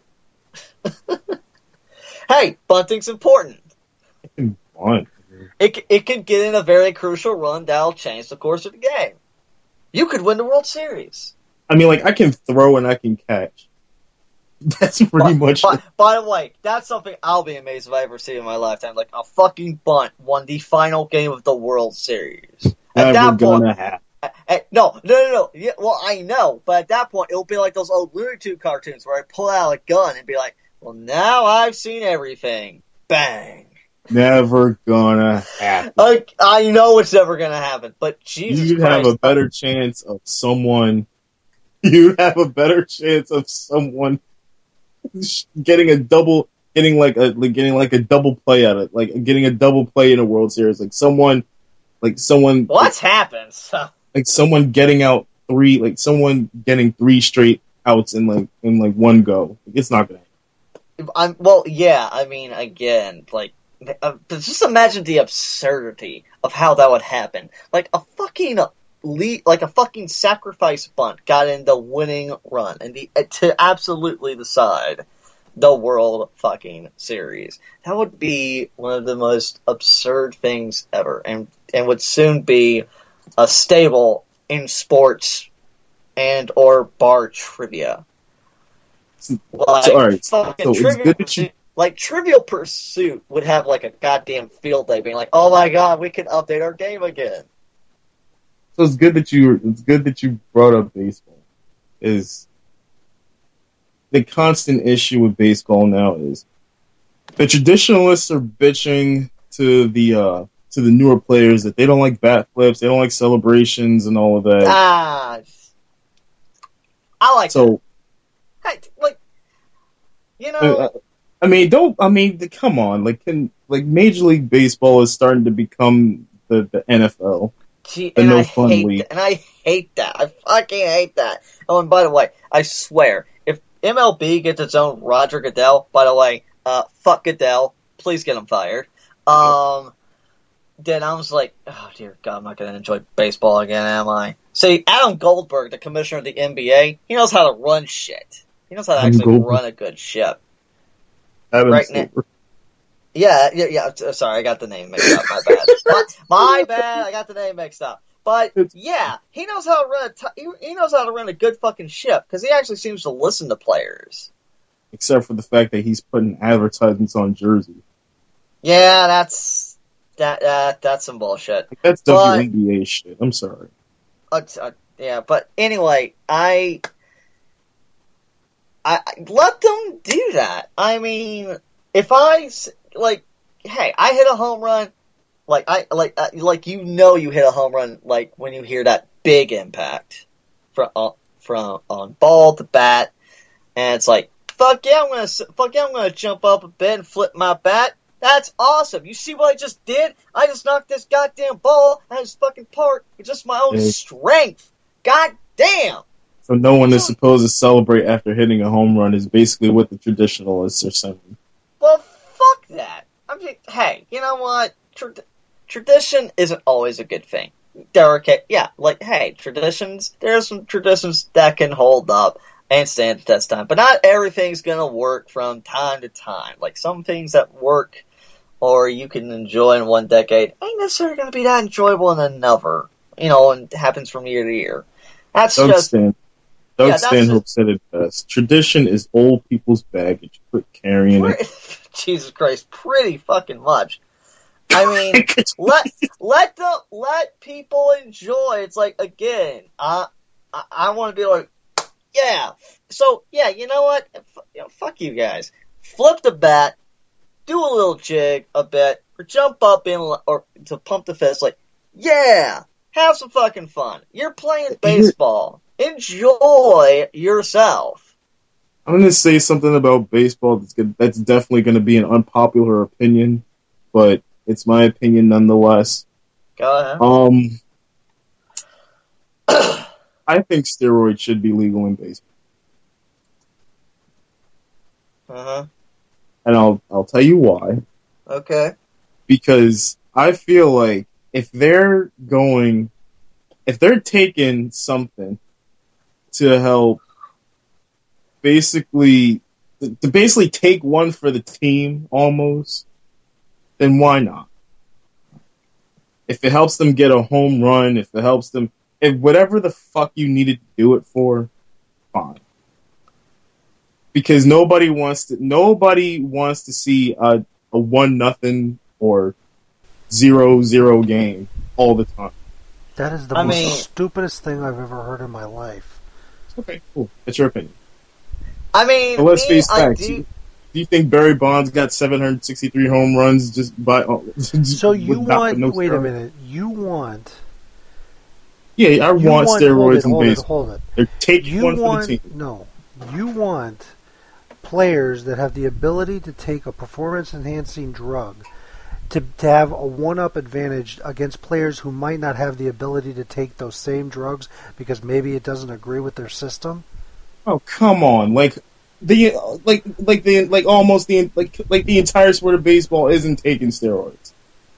Hey, bunting's important. I can bunt. It, c- it could get in a very crucial run that'll change the course of the game. You could win the World Series. I mean, like I can throw and I can catch. That's pretty By, much. by, it. by the way, that's something I'll be amazed if I ever see in my lifetime. Like, a fucking bunt won the final game of the World Series. At Never that gonna point, happen. eh, eh, no, no, no, no. Yeah, well, I know, but at that point, it'll be like those old Looney Tunes cartoons where I pull out a gun and be like, well, now I've seen everything. Bang. Never gonna happen. I, I know it's never going to happen, but Jesus You'd Christ. have a better chance of someone. You'd have a better chance of someone getting a double, getting like a like getting like a double play at it, like getting a double play in a World Series, like someone, like someone, What's happened? So, like someone getting out three, like someone getting three straight outs in like in like one go. It's not gonna happen. I'm, well, yeah, I mean, again, like, uh, just imagine the absurdity of how that would happen. Like, a fucking lead, like a fucking sacrifice bunt got in the winning run and the, to absolutely decide the World fucking Series. That would be one of the most absurd things ever, and and would soon be a staple in sports and or bar trivia. Like, So, all right, fucking so it's Trivial good that you- Pursuit, like Trivial Pursuit would have like a goddamn field day, being like, "Oh my god, we can update our game again." So it's good that you it's good that you brought up baseball. Is the constant issue with baseball now is the traditionalists are bitching to the uh, to the newer players that they don't like bat flips, they don't like celebrations and all of that. Ah, I like so that. Hey, like, you know, uh, I mean, don't I mean, come on, like can like Major League Baseball is starting to become the, the N F L. gee, the and no I fun hate league. that, and I hate that. I fucking hate that. Oh, and by the way, I swear, if M L B gets its own Roger Goodell, by the way, uh, fuck Goodell, please get him fired. Um, then I was like, oh dear God, I'm not going to enjoy baseball again, am I? See, Adam Goldberg, the commissioner of the N B A, he knows how to run shit. He knows how to Adam actually Goldberg. run a good ship. Adam Right Silver. Yeah, yeah, yeah. t- Sorry, I got the name mixed up. My bad. my, my bad. I got the name mixed up. But yeah, he knows how to run a t- he, he knows how to run a good fucking ship because he actually seems to listen to players. Except for the fact that he's putting advertisements on jerseys. Yeah, that's that uh, that's some bullshit. Like, that's But- W N B A shit. I'm sorry. Uh, t- uh, yeah, but anyway, I, I I- let them do that. I mean, if I s- like, hey, I hit a home run. Like I like uh, like you know you hit a home run like when you hear that big impact from uh, from on ball to bat, and it's like fuck yeah, I'm gonna s- fuck yeah, I'm gonna jump up a bit and flip my bat. That's awesome. You see what I just did? I just knocked this goddamn ball out of his fucking park with just my own Yeah. strength. God damn. So no one is supposed to celebrate after hitting a home run is basically what the traditionalists are saying. Well, fuck that. I'm just, hey, you know what? Tra- tradition isn't always a good thing. There are, ca- yeah, like, hey, traditions, there are some traditions that can hold up and stand the test of time, but not everything's gonna work from time to time. Like, some things that work or you can enjoy in one decade ain't necessarily gonna be that enjoyable in another, you know, and it happens from year to year. That's Doug just, Stan, Doug yeah, that's Stanhope just- said it best. Tradition is old people's baggage. Quit carrying it. Jesus Christ, pretty fucking much. I mean, let let the let people enjoy. It's like again, I I, I want to be like, yeah. So yeah, you know what? F- you know, fuck you guys. Flip the bat, do a little jig a bit, or jump up in or to pump the fist. Like, yeah, have some fucking fun. You're playing baseball. Enjoy yourself. I'm going to say something about baseball that's good, that's definitely going to be an unpopular opinion, but it's my opinion nonetheless. Go ahead. Um, I think steroids should be legal in baseball. Uh-huh. And I'll I'll tell you why. Okay. Because I feel like if they're going, if they're taking something to help basically, to basically take one for the team almost, then why not? If it helps them get a home run, if it helps them, if whatever the fuck you needed to do it for, fine. Because nobody wants to, nobody wants to see a, a one nothing or zero zero game all the time. That is the I most mean, stupidest thing I've ever heard in my life. Okay, cool. That's your opinion. I mean, But let's me, face I facts. do, Do you think Barry Bonds got seven hundred sixty-three home runs just by? Just So you with not- want? with no wait a steroids? minute. You want? Yeah, I You want, want steroids hold it, in hold it, baseball. hold it. They're taking You one want for the team. no. You want players that have the ability to take a performance-enhancing drug to, to have a one-up advantage against players who might not have the ability to take those same drugs because maybe it doesn't agree with their system. Oh, come on! Like the like like the like almost the like like the entire sport of baseball isn't taking steroids.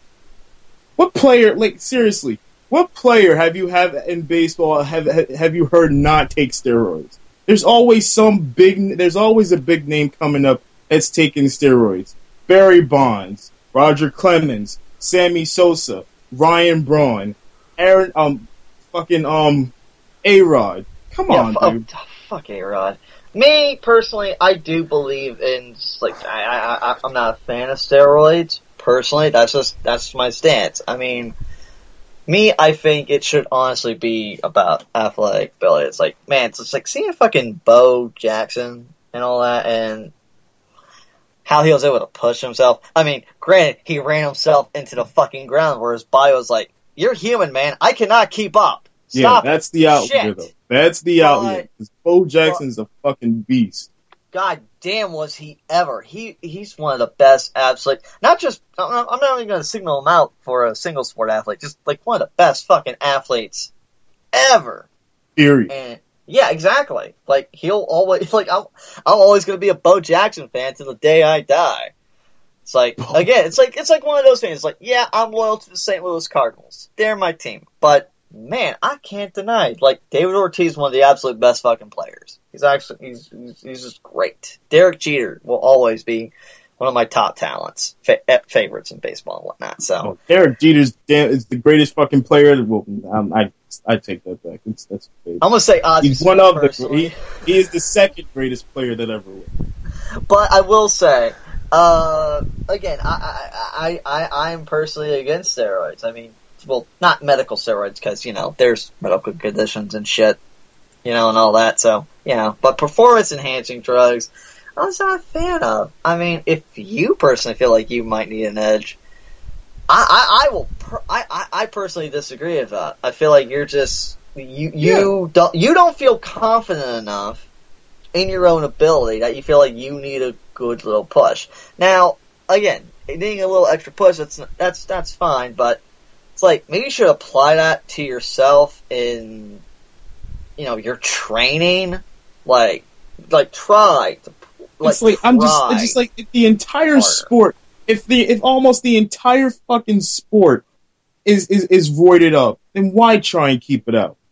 What player? Like seriously, what player have you have in baseball have have you heard not take steroids? There's always some big. There's always a big name coming up that's taking steroids. Barry Bonds, Roger Clemens, Sammy Sosa, Ryan Braun, Aaron, um, fucking um, A-Rod. Come yeah, on, f- dude. oh, fuck A-Rod. Me, personally, I do believe in, like, I, I, I, I'm not a fan of steroids. Personally, that's just, that's my stance. I mean, me, I think it should honestly be about athletic ability. It's like, man, it's just like seeing fucking Bo Jackson and all that, and how he was able to push himself. I mean, granted, he ran himself into the fucking ground where his body was like, you're human, man. I cannot keep up. Stop Yeah, that's the outlier, Shit. though. That's the But- outlier. 'Cause Bo Jackson's a fucking beast. God damn, was he ever? He he's one of the best absolute. Not just I'm not, I'm not even going to signal him out for a single sport athlete. Just like one of the best fucking athletes ever. Period. And yeah, exactly. Like he'll always like I'm I'm always going to be a Bo Jackson fan till the day I die. It's like again, it's like it's like one of those things. It's like yeah, I'm loyal to the Saint Louis Cardinals. They're my team, but. Man, I can't deny. Like David Ortiz is one of the absolute best fucking players. He's actually he's he's, he's just great. Derek Jeter will always be one of my top talents, fa- favorites in baseball and whatnot. So Oh, Derek Jeter's damn is the greatest fucking player. Well, um, I I take that back. It's, that's I'm gonna say Ozzie he's Smith one of the personally. he, he is the second greatest player that ever lived. But I will say, uh, again, I I I I'm personally against steroids. I mean. Well, not medical steroids, because, you know, there's medical conditions and shit, you know, and all that, so, you know, but performance-enhancing drugs, I'm just not a fan of. I mean, if you personally feel like you might need an edge, I, I, I will, per- I, I, I personally disagree with that. I feel like you're just, you, you Yeah. don't, you don't feel confident enough in your own ability that you feel like you need a good little push. Now, again, needing a little extra push, that's, that's, that's fine, but it's like, maybe you should apply that to yourself in, you know, your training. Like, like try to, like, It's like I'm just try. it's just like if the entire harder. sport, if the if almost the entire fucking sport is is is voided up, then why try and keep it out?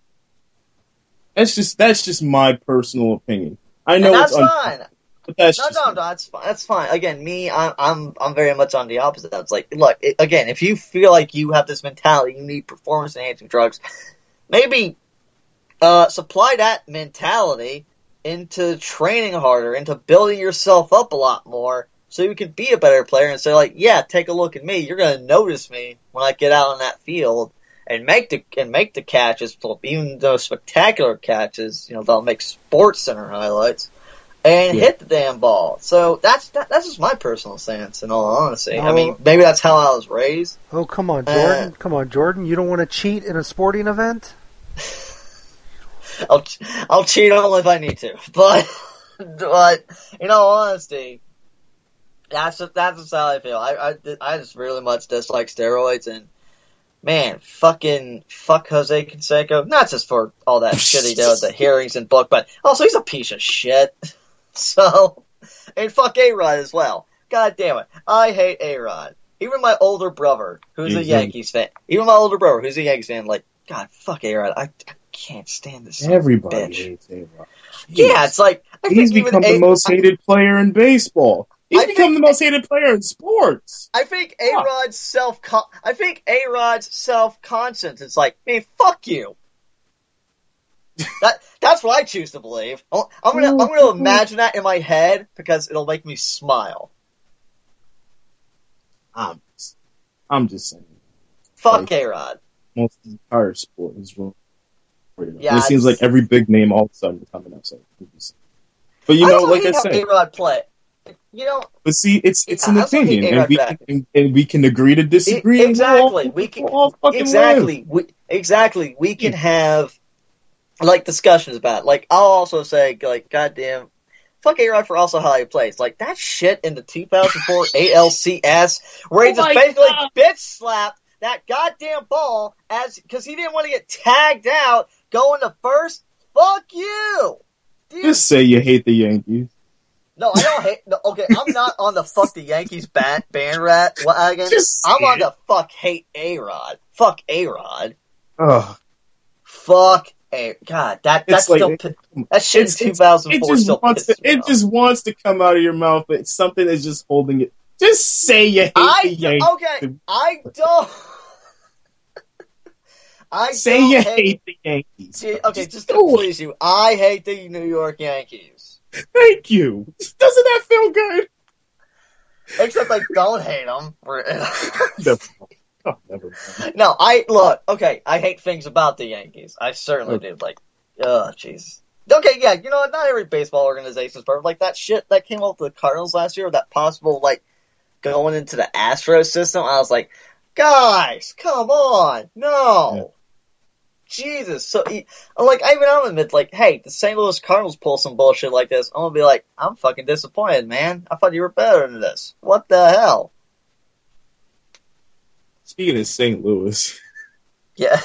That's just that's just my personal opinion. I know And that's it's un- fine. but that's No, just no, no, that's fine. That's fine. Again, me, I'm, I'm, I'm very much on the opposite. It's like, look, it, again, if you feel like you have this mentality, you need performance-enhancing drugs, maybe uh, supply that mentality into training harder, into building yourself up a lot more, so you can be a better player and say, like, yeah, take a look at me. You're going to notice me when I get out on that field and make the and make the catches, even those spectacular catches. You know, they'll make Sports Center highlights. And Yeah. hit the damn ball. So that's that, that's just my personal stance. In all honesty, I No. mean, maybe that's how I was raised. Oh, come on, Uh, Jordan. come on, Jordan. You don't want to cheat in a sporting event? I'll I'll cheat only if I need to. But but in all honesty, that's just, that's just how I feel. I, I I just really much dislike steroids, and man, fucking fuck Jose Canseco. Not just for all that shit he did with the hearings and book, but also he's a piece of shit. So, and fuck A-Rod as well. God damn it. I hate A-Rod. Even my older brother, who's a Yankees fan, even my older brother, who's a Yankees fan, like, God, fuck A-Rod. I, I can't stand this Everybody bitch. hates A-Rod. Yeah, it's like... I He's think become even the A- most hated player in baseball. He's I become think- the most hated player in sports. I think A-Rod's self... I think A-Rod's self-conscience is like, man, fuck you. that That's what I choose to believe. I'm gonna, I'm gonna imagine that in my head because it'll make me smile. I'm just, I'm just saying. Fuck Like, A-Rod. Most of the entire sport is wrong. Yeah, it seems it's- like every big name all of a sudden is coming up. So, but you I know, also like hate I how said, A-Rod play. You know, but see, it's it's Yeah, an I also hate opinion, A-Rod and we for that. can, and, and we can agree to disagree. E- and we'll all- exactly. We can we'll all fucking exactly. We exactly. We can have like discussions about it. Like I'll also say like, goddamn, fuck A-Rod for also how he plays. Like that shit in the two thousand four A L C S where he Oh just my basically God. bitch slapped that goddamn ball as because he didn't want to get tagged out going to first. Fuck you. Dude. Just say you hate the Yankees. No, I don't hate. No, okay, I'm not on the fuck the Yankees bat band rat wagon. Just I'm say on it. the fuck hate A-Rod. Fuck A-Rod. Ugh. Fuck A. God, that that's It's like- still pi- that shit in It's- two it's- thousand It four just still wants to. pisses me It off. just wants to come out of your mouth, but something is just holding it. Just say you hate the I Yankees. okay. I don't. I Say don't you hate. hate the Yankees. See, okay, just to do it. please you, I hate the New York Yankees. Thank you. Doesn't that feel good? Except I don't hate them. Never mind. Oh, never mind. No, I look. Okay, I hate things about the Yankees. I certainly Okay. do. Like, oh, jeez. Okay, yeah, you know what? Not every baseball organization is perfect. Like that shit that came up with the Cardinals last year, that possible like going into the Astros system. I was like, guys, come on, no. Yeah. Jesus, so like I even I'm admit like, hey, the Saint Louis Cardinals pull some bullshit like this. I'm gonna be like, I'm fucking disappointed, man. I thought you were better than this. What the hell? Speaking of Saint Louis, Yeah.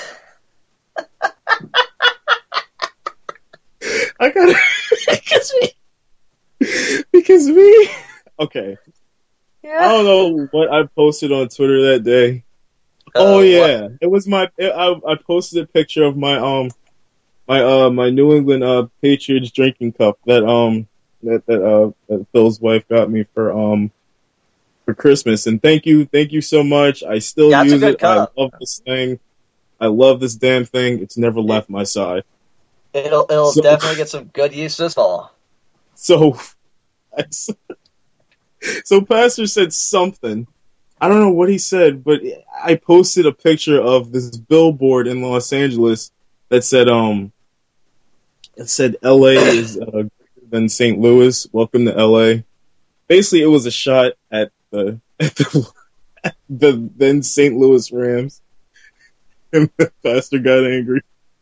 I gotta because we because we okay. I Yeah. don't know what I posted on Twitter that day. Uh, oh what- yeah, it was my. I I posted a picture of my um my uh my New England uh Patriots drinking cup that um that that uh that Phil's wife got me for um for Christmas, and thank you thank you so much. I still Yeah, it's a use good it. cup. I love this thing. I love this damn thing. It's never left my side. It'll it'll So- definitely get some good use this fall. So, so Pastor said something. I don't know what he said, but I posted a picture of this billboard in Los Angeles that said, um, it said L A is uh, greater than Saint Louis. Welcome to L A. Basically, it was a shot at the at the, the then Saint Louis Rams, and the pastor got angry.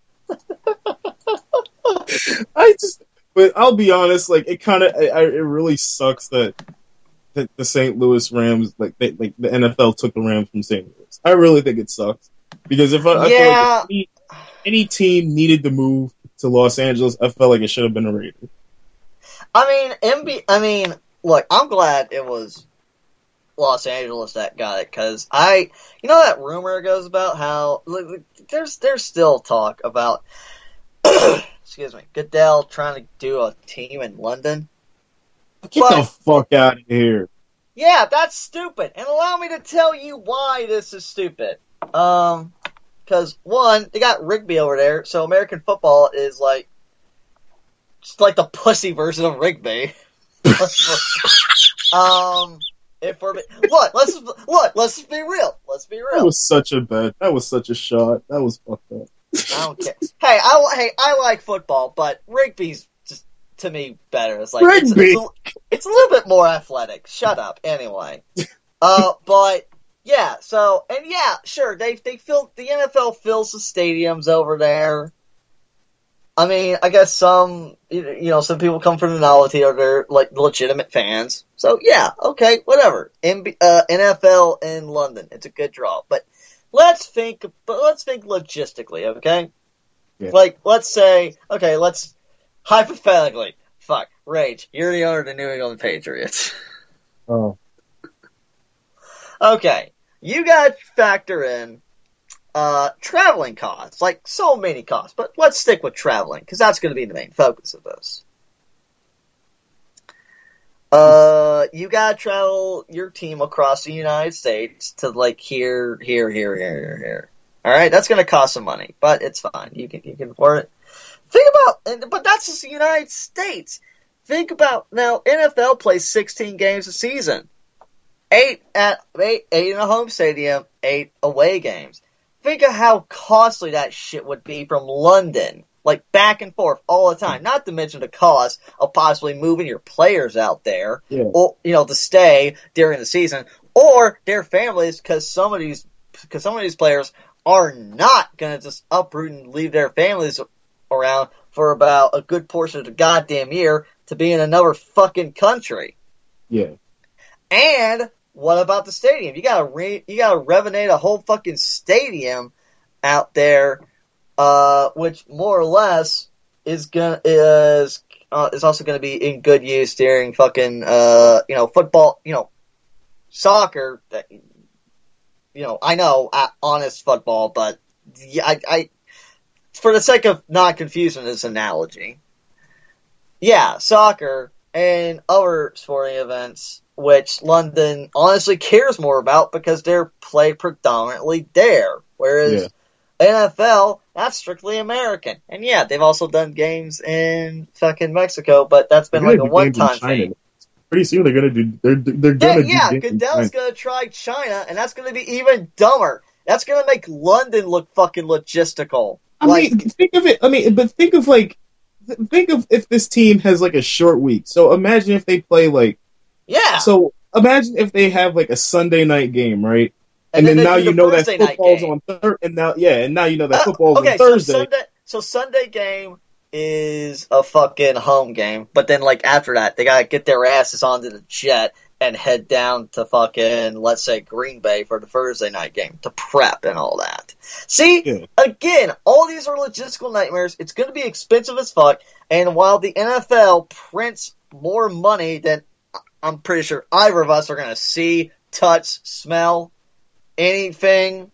I just, but I'll be honest, like it kind of, it really sucks that that the Saint Louis Rams, like they, like the N F L took the Rams from Saint Louis. I really think it sucks because if I, I feel Yeah. like if any, any team needed to move to Los Angeles, I felt like it should have been a Raiders. I mean, M B. I mean, look, I'm glad it was Los Angeles that got it because I, you know, that rumor goes about how like, there's there's still talk about, excuse me, Goodell trying to do a team in London. Get But- the fuck out of here! Yeah, that's stupid. And allow me to tell you why this is stupid. Um, because one, they got Rigby over there, so American football is like, just like the pussy version of Rigby. um, if we're look, let's look, let's be real. Let's be That real. was such a bad. That was such a shot. That was fucked up. I don't care. Hey, I hey, I like football, but Rigby's just to me better. It's like it's, Rigby. it's, a, it's a little bit more athletic. Shut up. Anyway, uh, but yeah. So and yeah, sure. They they fill the N F L fills the stadiums over there. I mean, I guess some you know some people come from the novelty or they're like legitimate fans. So yeah, okay, whatever. N B, uh, N F L in London, it's a good draw, but. let's think, but let's think logistically, okay? Yeah. Like, let's say, okay, let's hypothetically, fuck, Rage, you're the owner of the New England Patriots. Oh. Okay, you gotta factor in uh, traveling costs, like so many costs, but let's stick with traveling, because that's going to be the main focus of this. Uh, you gotta travel your team across the United States to like here, here, here, here, here, here. All right, that's gonna cost some money, but it's fine. You can you can afford it. Think about, but that's just the United States. Think about now. N F L plays sixteen games a season, eight at eight, eight in a home stadium, eight away games. Think of how costly that shit would be from London. Like, back and forth all the time. Not to mention the cost of possibly moving your players out there, Yeah. or, you know, to stay during the season, or their families, because some of these, because some of these players are not going to just uproot and leave their families around for about a good portion of the goddamn year to be in another fucking country. Yeah. And what about the stadium? You gotta re- you gotta renovate a whole fucking stadium out there. Uh, which more or less is gonna is uh, is also gonna be in good use during fucking uh you know football you know soccer that you know I know uh, honest football, but yeah, I, I for the sake of not confusing this analogy, yeah, soccer and other sporting events which London honestly cares more about because they're played predominantly there, whereas Yeah. N F L, that's strictly American. And yeah, they've also done games in fucking Mexico, but that's been They're like a gonna do games in one-time China. thing. Pretty soon they're gonna do. They're they're Yeah, gonna yeah, do games in Goodell's China. gonna try China, and that's gonna be even dumber. That's gonna make London look fucking logistical. I Like, mean, think of it. I mean, but think of like, th- think of if this team has like a short week. So imagine if they play like, yeah. so imagine if they have like a Sunday night game, right? And And, then then, they now do the you know that Thursday night football's game. on third, and now yeah, and now you know that Uh, football's okay, on so Thursday. Sunday, so Sunday game is a fucking home game, but then like after that, they gotta get their asses onto the jet and head down to fucking, let's say, Green Bay for the Thursday night game to prep and all that. See, Yeah. again, all these are logistical nightmares. It's gonna be expensive as fuck, and while the N F L prints more money than I'm pretty sure either of us are gonna see, touch, smell, anything,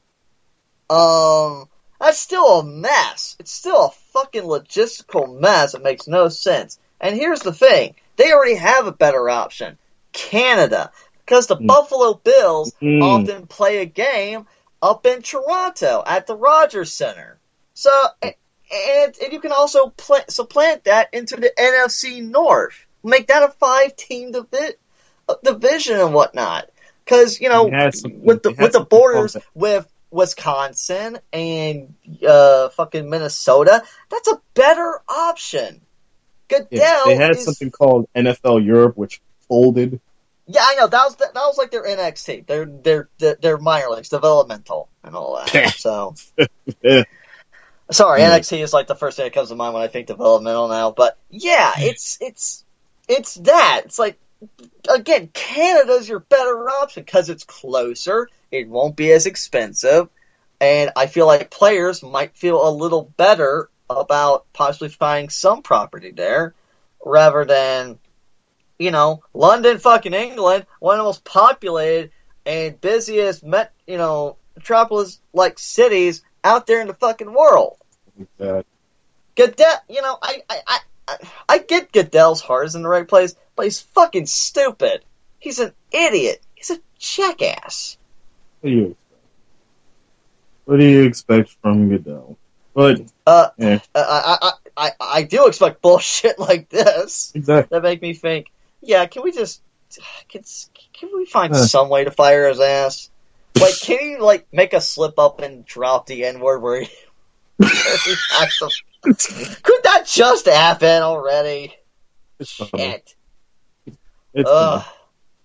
um, that's still a mess. It's still a fucking logistical mess. It makes no sense. And here's the thing. They already have a better option. Canada. Because the Mm. Buffalo Bills Mm. often play a game up in Toronto at the Rogers Center. So, and, and you can also pl- supplant that into the N F C North. Make that a five-team divi- division and whatnot. Because, you know, It has something- with the it has with the something borders called with Wisconsin and uh, fucking Minnesota, that's a better option. Goodell Yeah, they had is, something called N F L Europe, which folded. Yeah, I know that was that, that was like their N X T, their their their, their minor leagues, developmental and all that. So, Yeah. sorry, Yeah. N X T is like the first thing that comes to mind when I think developmental now. But yeah, it's it's it's that. It's like, again, Canada's your better option because it's closer. It won't be as expensive, and I feel like players might feel a little better about possibly finding some property there rather than, you know, London, fucking England, one of the most populated and busiest, met, you know, metropolis-like cities out there in the fucking world. Uh, Goodell, you know, I, I, I, I, I get Goodell's heart is in the right place, but he's fucking stupid. He's an idiot. He's a jackass. what do you expect? What do you expect from Goodell? But Uh, yeah, I, I, I, I do expect bullshit like this exactly. that make me think, yeah, can we just, can, can we find Huh. some way to fire his ass? Like, can he, like, make a slip up and drop the N-word where he, where he has to, could that just happen already? It's funny. Shit. It's Ugh. funny.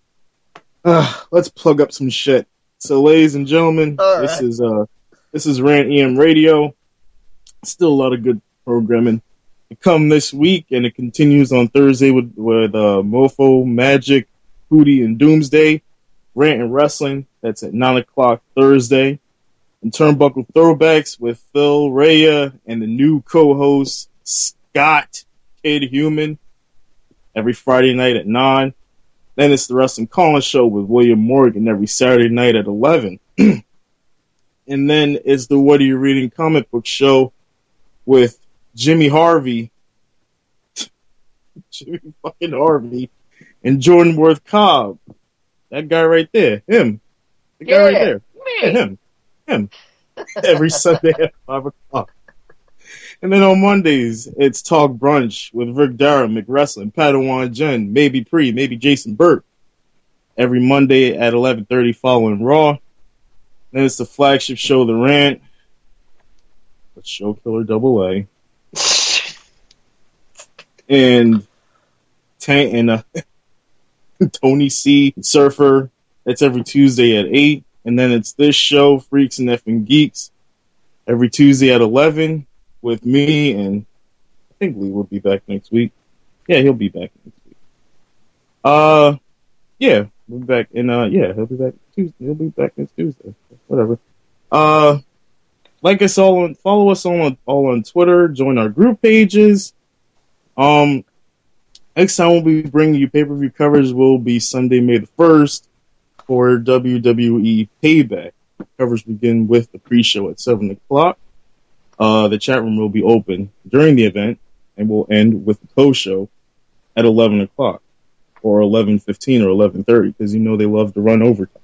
Uh, let's plug up some shit. So, ladies and gentlemen, All this right. is uh, this is Rant E M Radio. Still a lot of good programming to come this week, and it continues on Thursday with with uh, Mofo, Magic, Hootie, and Doomsday. Rant and Wrestling. That's at nine o'clock Thursday. and Turnbuckle Throwbacks with Phil Rhea and the new co-host Scott Kid Human every Friday night at nine. Then it's the Wrestling Calling Show with William Morgan every Saturday night at eleven. And then it's the What Are You Reading comic book show with Jimmy Harvey, Jimmy fucking Harvey, and Jordan Worth Cobb. That guy right there, him. The guy Yeah, right there. me. Yeah, him. Him. Every Sunday at five o'clock. And then on Mondays, it's Talk Brunch with Rick Dara, McWrestling, Padawan Jen, maybe Pre, maybe Jason Burke. Every Monday at eleven thirty following Raw. Then it's the flagship show, The Rant, with Show Killer Double A. And, Tank and uh, Tony C, Surfer. That's every Tuesday at eight. And then it's this show, Freaks and Effing Geeks, every Tuesday at eleven with me. And I think Lee will be back next week. Yeah, he'll be back next week. Uh, yeah, we'll be back. And, uh, yeah, he'll be back Tuesday. He'll be back next Tuesday. Whatever. Uh, like us all on, follow us all on, all on Twitter. Join our group pages. Um, next time we'll be bringing you pay-per-view coverage will be Sunday, May the first for W W E Payback. Coverage begin with the pre-show at seven o'clock. Uh, the chat room will be open during the event and will end with the post-show at eleven o'clock or eleven fifteen or eleven thirty because you know they love to run overtime.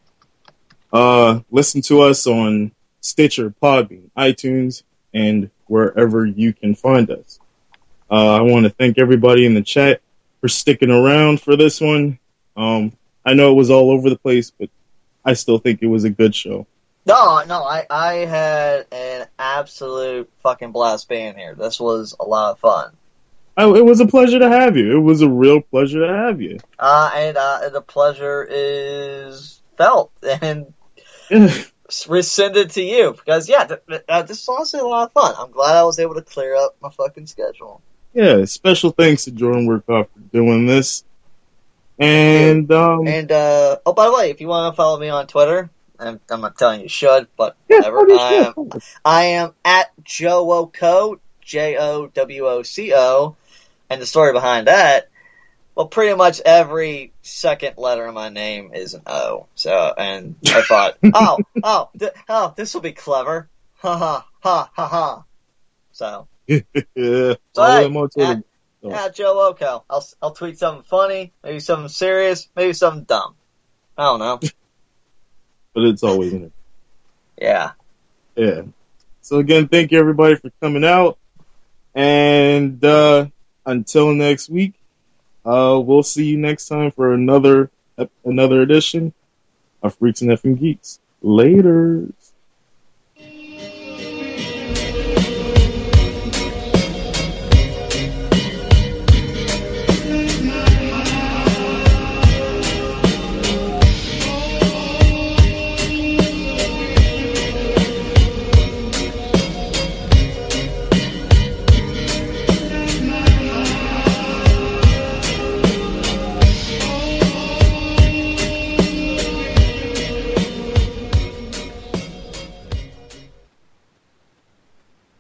Uh, listen to us on Stitcher, Podbean, iTunes, and wherever you can find us. Uh, I want to thank everybody in the chat for sticking around for this one. Um, I know it was all over the place, but I still think it was a good show. No, no, I, I had an absolute fucking blast being here. This was a lot of fun. I, it was a pleasure to have you. It was a real pleasure to have you. Uh, and, uh, the pleasure is felt and rescinded to you because, yeah, th- th- uh, this was honestly a lot of fun. I'm glad I was able to clear up my fucking schedule. Yeah, special thanks to Jordan Workoff for doing this. And, um... And, uh, oh, by the way, if you want to follow me on Twitter, I'm, I'm not telling you you should, but yeah, whatever. I am, I am at Jowoco, J O W O C O, and the story behind that, well, pretty much every second letter of my name is an O. So, and I thought, oh, oh, th- oh, this will be clever. Ha ha, ha ha ha. So. yeah. So, All hey, them on Twitter. at, Oh. at Joe Loco. I'll, I'll tweet something funny, maybe something serious, maybe something dumb. I don't know. But it's always in it. Yeah. Yeah. So again, thank you everybody for coming out. And uh, until next week, uh, we'll see you next time for another another edition of Freaks and Effing Geeks. Later.